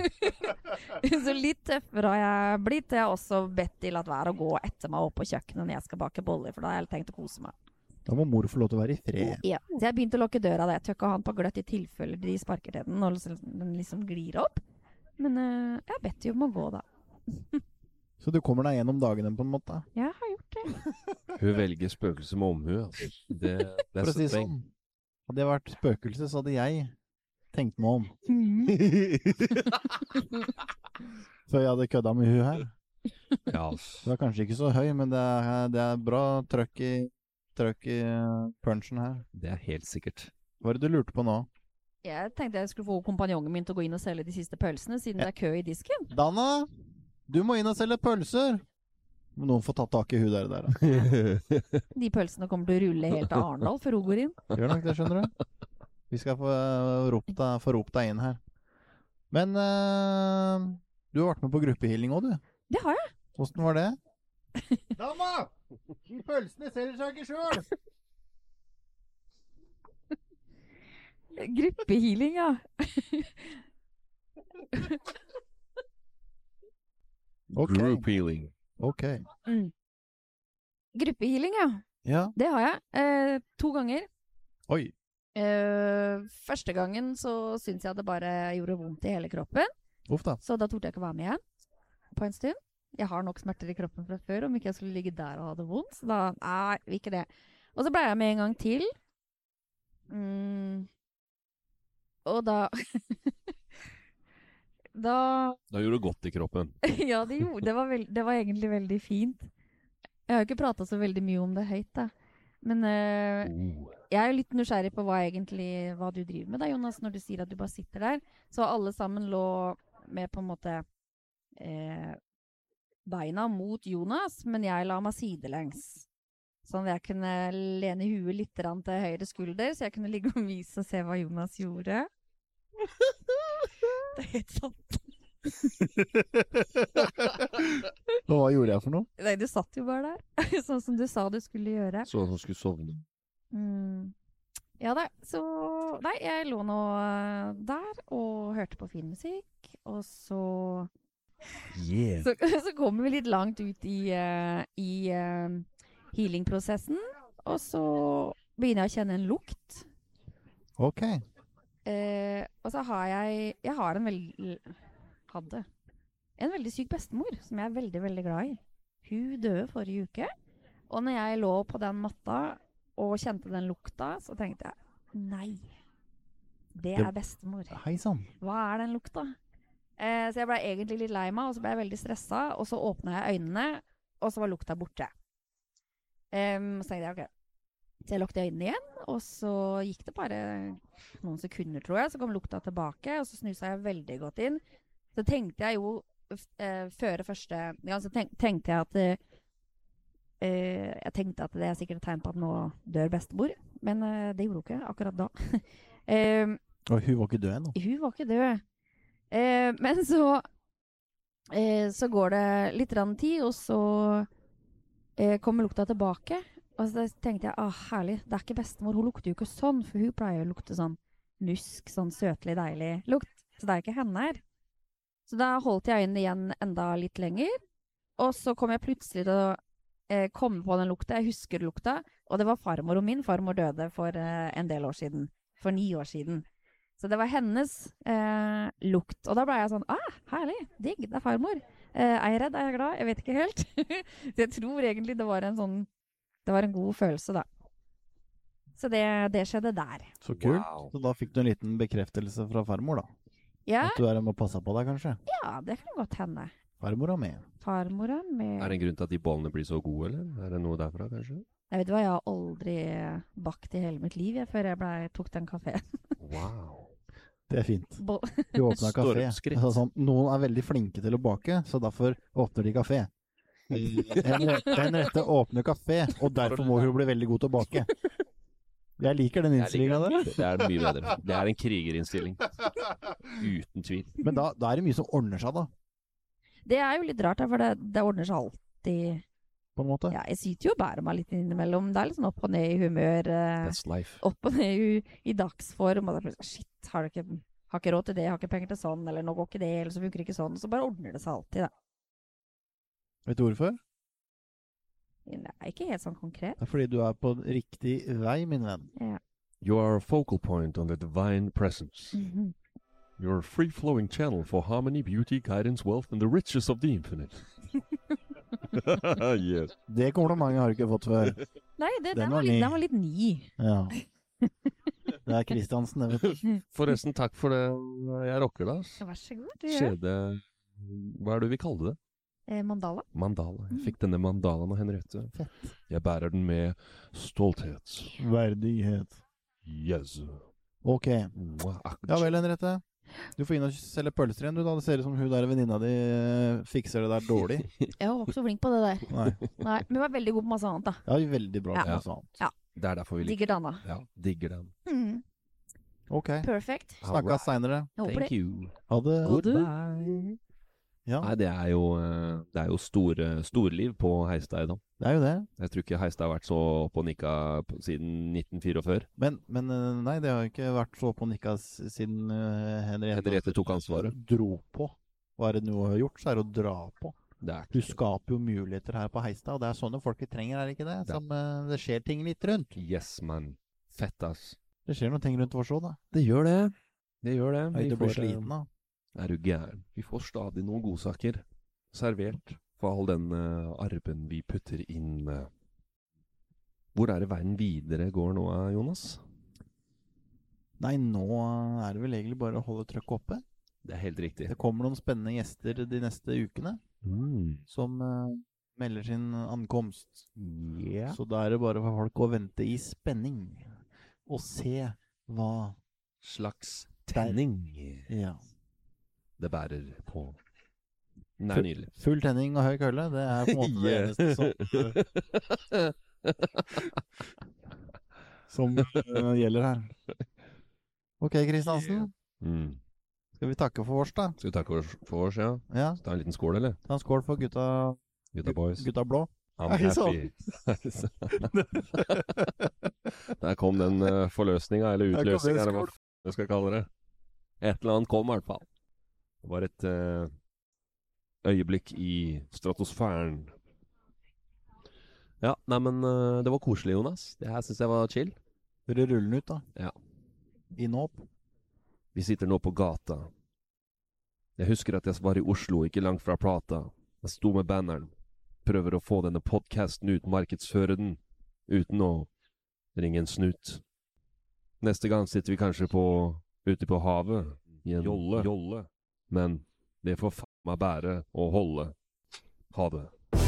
Så litt tøffere har jeg blitt. Jeg har også bedt til at være å gå etter meg opp på kjøkkenet når jeg skal bake boller, for da har jeg tenkt å kose meg. Da må mor få lov til å være i fred. Ja, så jeg begynte å lukke døra da. Jeg tør ikke ha den på gløtt i tilfelle de sparker til den, og den liksom glir opp. Men uh, jeg har bedt jo om å gå da. Så du kommer deg gjennom dagene på en måte? Jeg har gjort det. Hun velger spøkelse med omhu. Altså. Det, det er For å si så sånn, hadde jeg vært spøkelse, så hadde jeg tenkt meg om. Så jeg hadde kødda med hun her. Ja. Det var kanskje ikke så høy, men det er, det er bra trøkk i, trøkk i punchen her. Det er helt sikkert. Hva er det du lurte på nå? Jeg tenkte jeg skulle få kompanjongen min til å gå inn og selge de siste pølsene, siden det er kø i disken. Dana! Du må inn og selge pølser! Må noen få tatt tak i hun der, der da. De pølsene kommer til å rulle helt til Arendal før hun går inn. Gjør nok det, skjønner du. Vi skal få uh, ropt deg, få ropt deg inn her. Men uh, du har vært med på gruppehealing også, du. Det har jeg. Hvordan var det? Dama! De pølsene selger seg ikke selv! Gruppehealing, ja. Okay. Group healing. Ok. Mm. Gruppehealing, ja. Ja. Det har jeg. Eh, to ganger. Oi. Eh, første gangen så syntes jeg det bare gjorde vondt i hele kroppen. Uff da. Så da torde jeg ikke være med igjen på en stund. Jeg har nok smerter i kroppen fra før, om ikke jeg skulle ligge der og ha det vondt. Så da, nei, ikke det. Og så ble jeg med en gang til. Mm. Og da... Da... Da gjorde det godt i kroppen. Ja, det gjorde. Det var, veld, det var egentlig veldig fint. Jeg har jo ikke pratet så veldig mye om det høyt, da. Men uh, oh. jeg er jo litt nysgjerrig på hva egentlig hva du driver med da, Jonas, når du sier at du bare sitter der. Så alle sammen lå med på en måte eh, beina mot Jonas, men jeg la meg sidelengs. Sånn at jeg kunne lene huet litt til høyre skulder, så jeg kunne ligge og vise og se hva Jonas gjorde. Det er helt sant. Og hva gjorde jeg for noe? Nei, du satt jo bare der. Sånn som du sa du skulle gjøre. Så han skulle sovne. Mm. Ja da, så... Nei, jeg lå nå der og hørte på fin musikk, og så... Yeah. Så, så kommer vi litt langt ut i, uh, i uh, healing-prosessen, og så begynner jeg å kjenne en lukt. Ok. Uh, og så har jeg... Jeg har en veldig... Hadde en veldig syk bestemor, som jeg er veldig, veldig glad i. Hun døde forrige uke, og når jeg lå på den matta og kjente den lukta, så tenkte jeg, nei, det er bestemor. Hei sann. Hva er den lukta? Eh, så jeg ble egentlig litt lei meg, og så ble jeg veldig stresset, og så åpnet jeg øynene, og så var lukta borte. Um, så tenkte jeg, ok. Så jeg lukket øynene igjen, og så gikk det bare noen sekunder, tror jeg, så kom lukta tilbake, og så snuset jeg veldig godt inn. Så tenkte jeg jo, uh, før første, ja, så tenk, tenkte jeg at, uh, jeg tenkte at det er sikkert et tegn på at nå dør bestemor, men uh, det gjorde hun ikke akkurat da. um, og hun var ikke død ennå? Hun var ikke død. Eh, men så eh, så går det litt rann tid, og så eh, kommer lukta tilbake. Og så tenkte jeg, ah, herlig, det er ikke bestemor. Hun lukter jo ikke sånn, for hun pleier å lukte sånn nusk, sånn søtlig, deilig lukt. Så det er ikke henne her. Så da holdt jeg øynene igjen enda litt lenger. Og så kom jeg plutselig til å eh, komme på den lukta. Jeg husker lukta, og det var farmor og min. Farmor døde for eh, en del år siden. For ni år siden. Så det var hennes eh, lukt. Og da ble jeg sånn, ah, herlig, digg, det er farmor. Eh, er jeg redd, er jeg glad? Jeg vet ikke helt. Så jeg tror egentlig det var en sånn, det var en god følelse da. Så det, det skjedde der. Så kult. Wow. Så da fikk du en liten bekreftelse fra farmor da? Ja. At du er med å passe på deg, kanskje? Ja, det kan godt hende. Farmor er med. Farmor er med. Er det en grunn til at de bollene blir så gode, eller? Er det noe derfra, kanskje? Jeg vet hva, jeg har aldri bakt i hele mitt liv, jeg, før jeg ble, tok den kaféen. Wow. Det er fint. Du åpner kafé. Altså, sånn, noen er veldig flinke til å bake, så derfor åpner de kafé. En rette åpner kafé, og derfor må hun bli veldig god til å bake. Jeg liker den innstillingen der. Det er mye bedre. Det er en krigerinnstilling. Uten tvil. Men da, da er det mye som ordner seg da. Det er jo litt rart, for det, det ordner seg alltid. På en måte? Ja, jeg sitter jo og bærer meg litt innimellom. Det er litt sånn opp og ned i humør. That's life. Opp og ned i, i dagsform. Og da plutselig, shit, har, ikke, har ikke råd til det, har ikke penger til sånn, eller nå går ikke det, eller så funker ikke sånn. Så bare ordner det seg alltid, da. Vet du hvorfor? Det er ikke helt sånn konkret. Det er fordi du er på riktig vei, min venn. Ja. You are a focal point on the divine presence. Mm-hmm. You're a free-flowing channel for harmony, beauty, guidance, wealth, and the riches of the infinite. Yes. Det komplimentet har du ikke fått før. Nei, det, den, den, var litt, den var litt ny. Ja. Det er Kristiansen, det vet du. Forresten, takk for det. Jeg rocker det. Vær så god. Det Skjede... Hva er det vi kaller det? Eh, mandala. Mandala. Jeg fikk denne mandalaen av Henriette. Fett. Jeg bærer den med stolthet. Verdighet. Yes. Ok. Ja vel, Henriette. Du får inn og selge pølser igjen, du da. Det ser ut som hun der venninna di fikser det der dårlig. Jeg var ikke så flink på det der. Nei. Nei, men vi var veldig god på masse annet da. Ja, veldig bra på ja. masse annet. Ja. Det er derfor vi liker. Digger den da. Ja, digger den. Mm. Ok. Perfect. Snakkes right. Senere. Thank you. Ha det. Goodbye. Ja. Nei, det er jo, det er jo store, storliv på Heistad i dag. Det er jo det. Jeg tror ikke Heistad har vært så på nikka siden nitten fireogfyrre. Men, men nei, det har ikke vært så på nikka siden uh, Henriette, Henriette tok ansvaret. Dro på. Hva er det noe hun har gjort, så er det å dra på. Det er du skaper jo muligheter her på Heistad, og det er sånne folk vi trenger, er det ikke det? Som, uh, det skjer ting litt rundt. Yes, man. Fett, ass. Det skjer noen ting rundt vår så, da. Det gjør det. Det gjør det. Vi får, blir sliten, da. Er du gæren? Vi får stadig noen godsaker servert for all den uh, arben vi putter inn. Uh. Hvor er det veien videre går nå, Jonas? Nei, nå er det vel egentlig bare å holde trøkket oppe. Det er helt riktig. Det kommer noen spennende gjester de neste ukene, mm. som uh, melder sin ankomst. Yeah. Så da er det bare for folk å vente i spenning og se hva slags tenning. Ja. Det bærer på. Det er nydelig. Full tenning og høy kølle, det er på en måte det eneste som, som uh, gjelder her. Ok, Kristiansen. Mm. Skal vi takke for oss da? Skal vi takke for oss, ja? Ja. Ta en liten skål, eller? Ta en skål for gutta, gutta boys. Gutta blå. I'm happy. Der kom den uh, forløsninga, eller utløsninga, eller hva jeg skal kalle det. Et eller annet kom i hvert fall. Det var et uh, øyeblikk i stratosfæren. Ja, nei, men uh, det var koselig, Jonas. Det her synes jeg var chill. Vil du rulle den ut, da? Ja. Inn og opp. Vi sitter nå på gata. Jeg husker at jeg var i Oslo, ikke langt fra Plata. Jeg sto med banneren. Prøver å få denne podcasten ut, markedsføre den, uten å ringe en snut. Neste gang sitter vi kanskje på, ute på havet, i en jolle. jolle. Men Det får faen meg bære og holde. Ha det.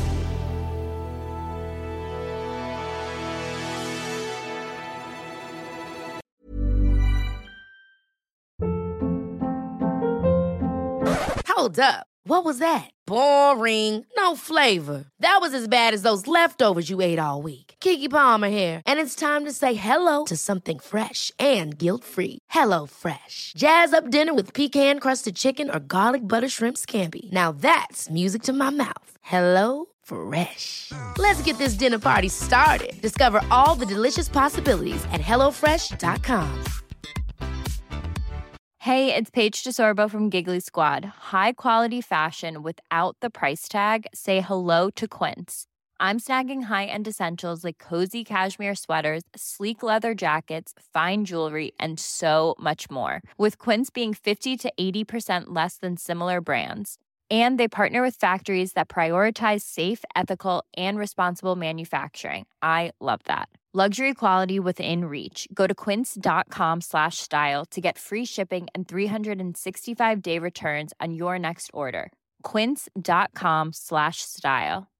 Hold up. What was that? Boring. No flavor. That was as bad as those leftovers you ate all week. Keke Palmer here, and it's time to say hello to something fresh and guilt-free. Hello Fresh. Jazz up dinner with pecan-crusted chicken or garlic butter shrimp scampi. Now that's music to my mouth. Hello Fresh. Let's get this dinner party started. Discover all the delicious possibilities at hello fresh dot com. Hey, it's Paige DeSorbo from Giggly Squad. High quality fashion without the price tag. Say hello to Quince. I'm snagging high-end essentials like cozy cashmere sweaters, sleek leather jackets, fine jewelry, and so much more. With Quince being fifty to eighty percent less than similar brands. And they partner with factories that prioritize safe, ethical, and responsible manufacturing. I love that. Luxury quality within reach. Go to quince.com slash style to get free shipping and three sixty-five day returns on your next order. Quince.com slash style.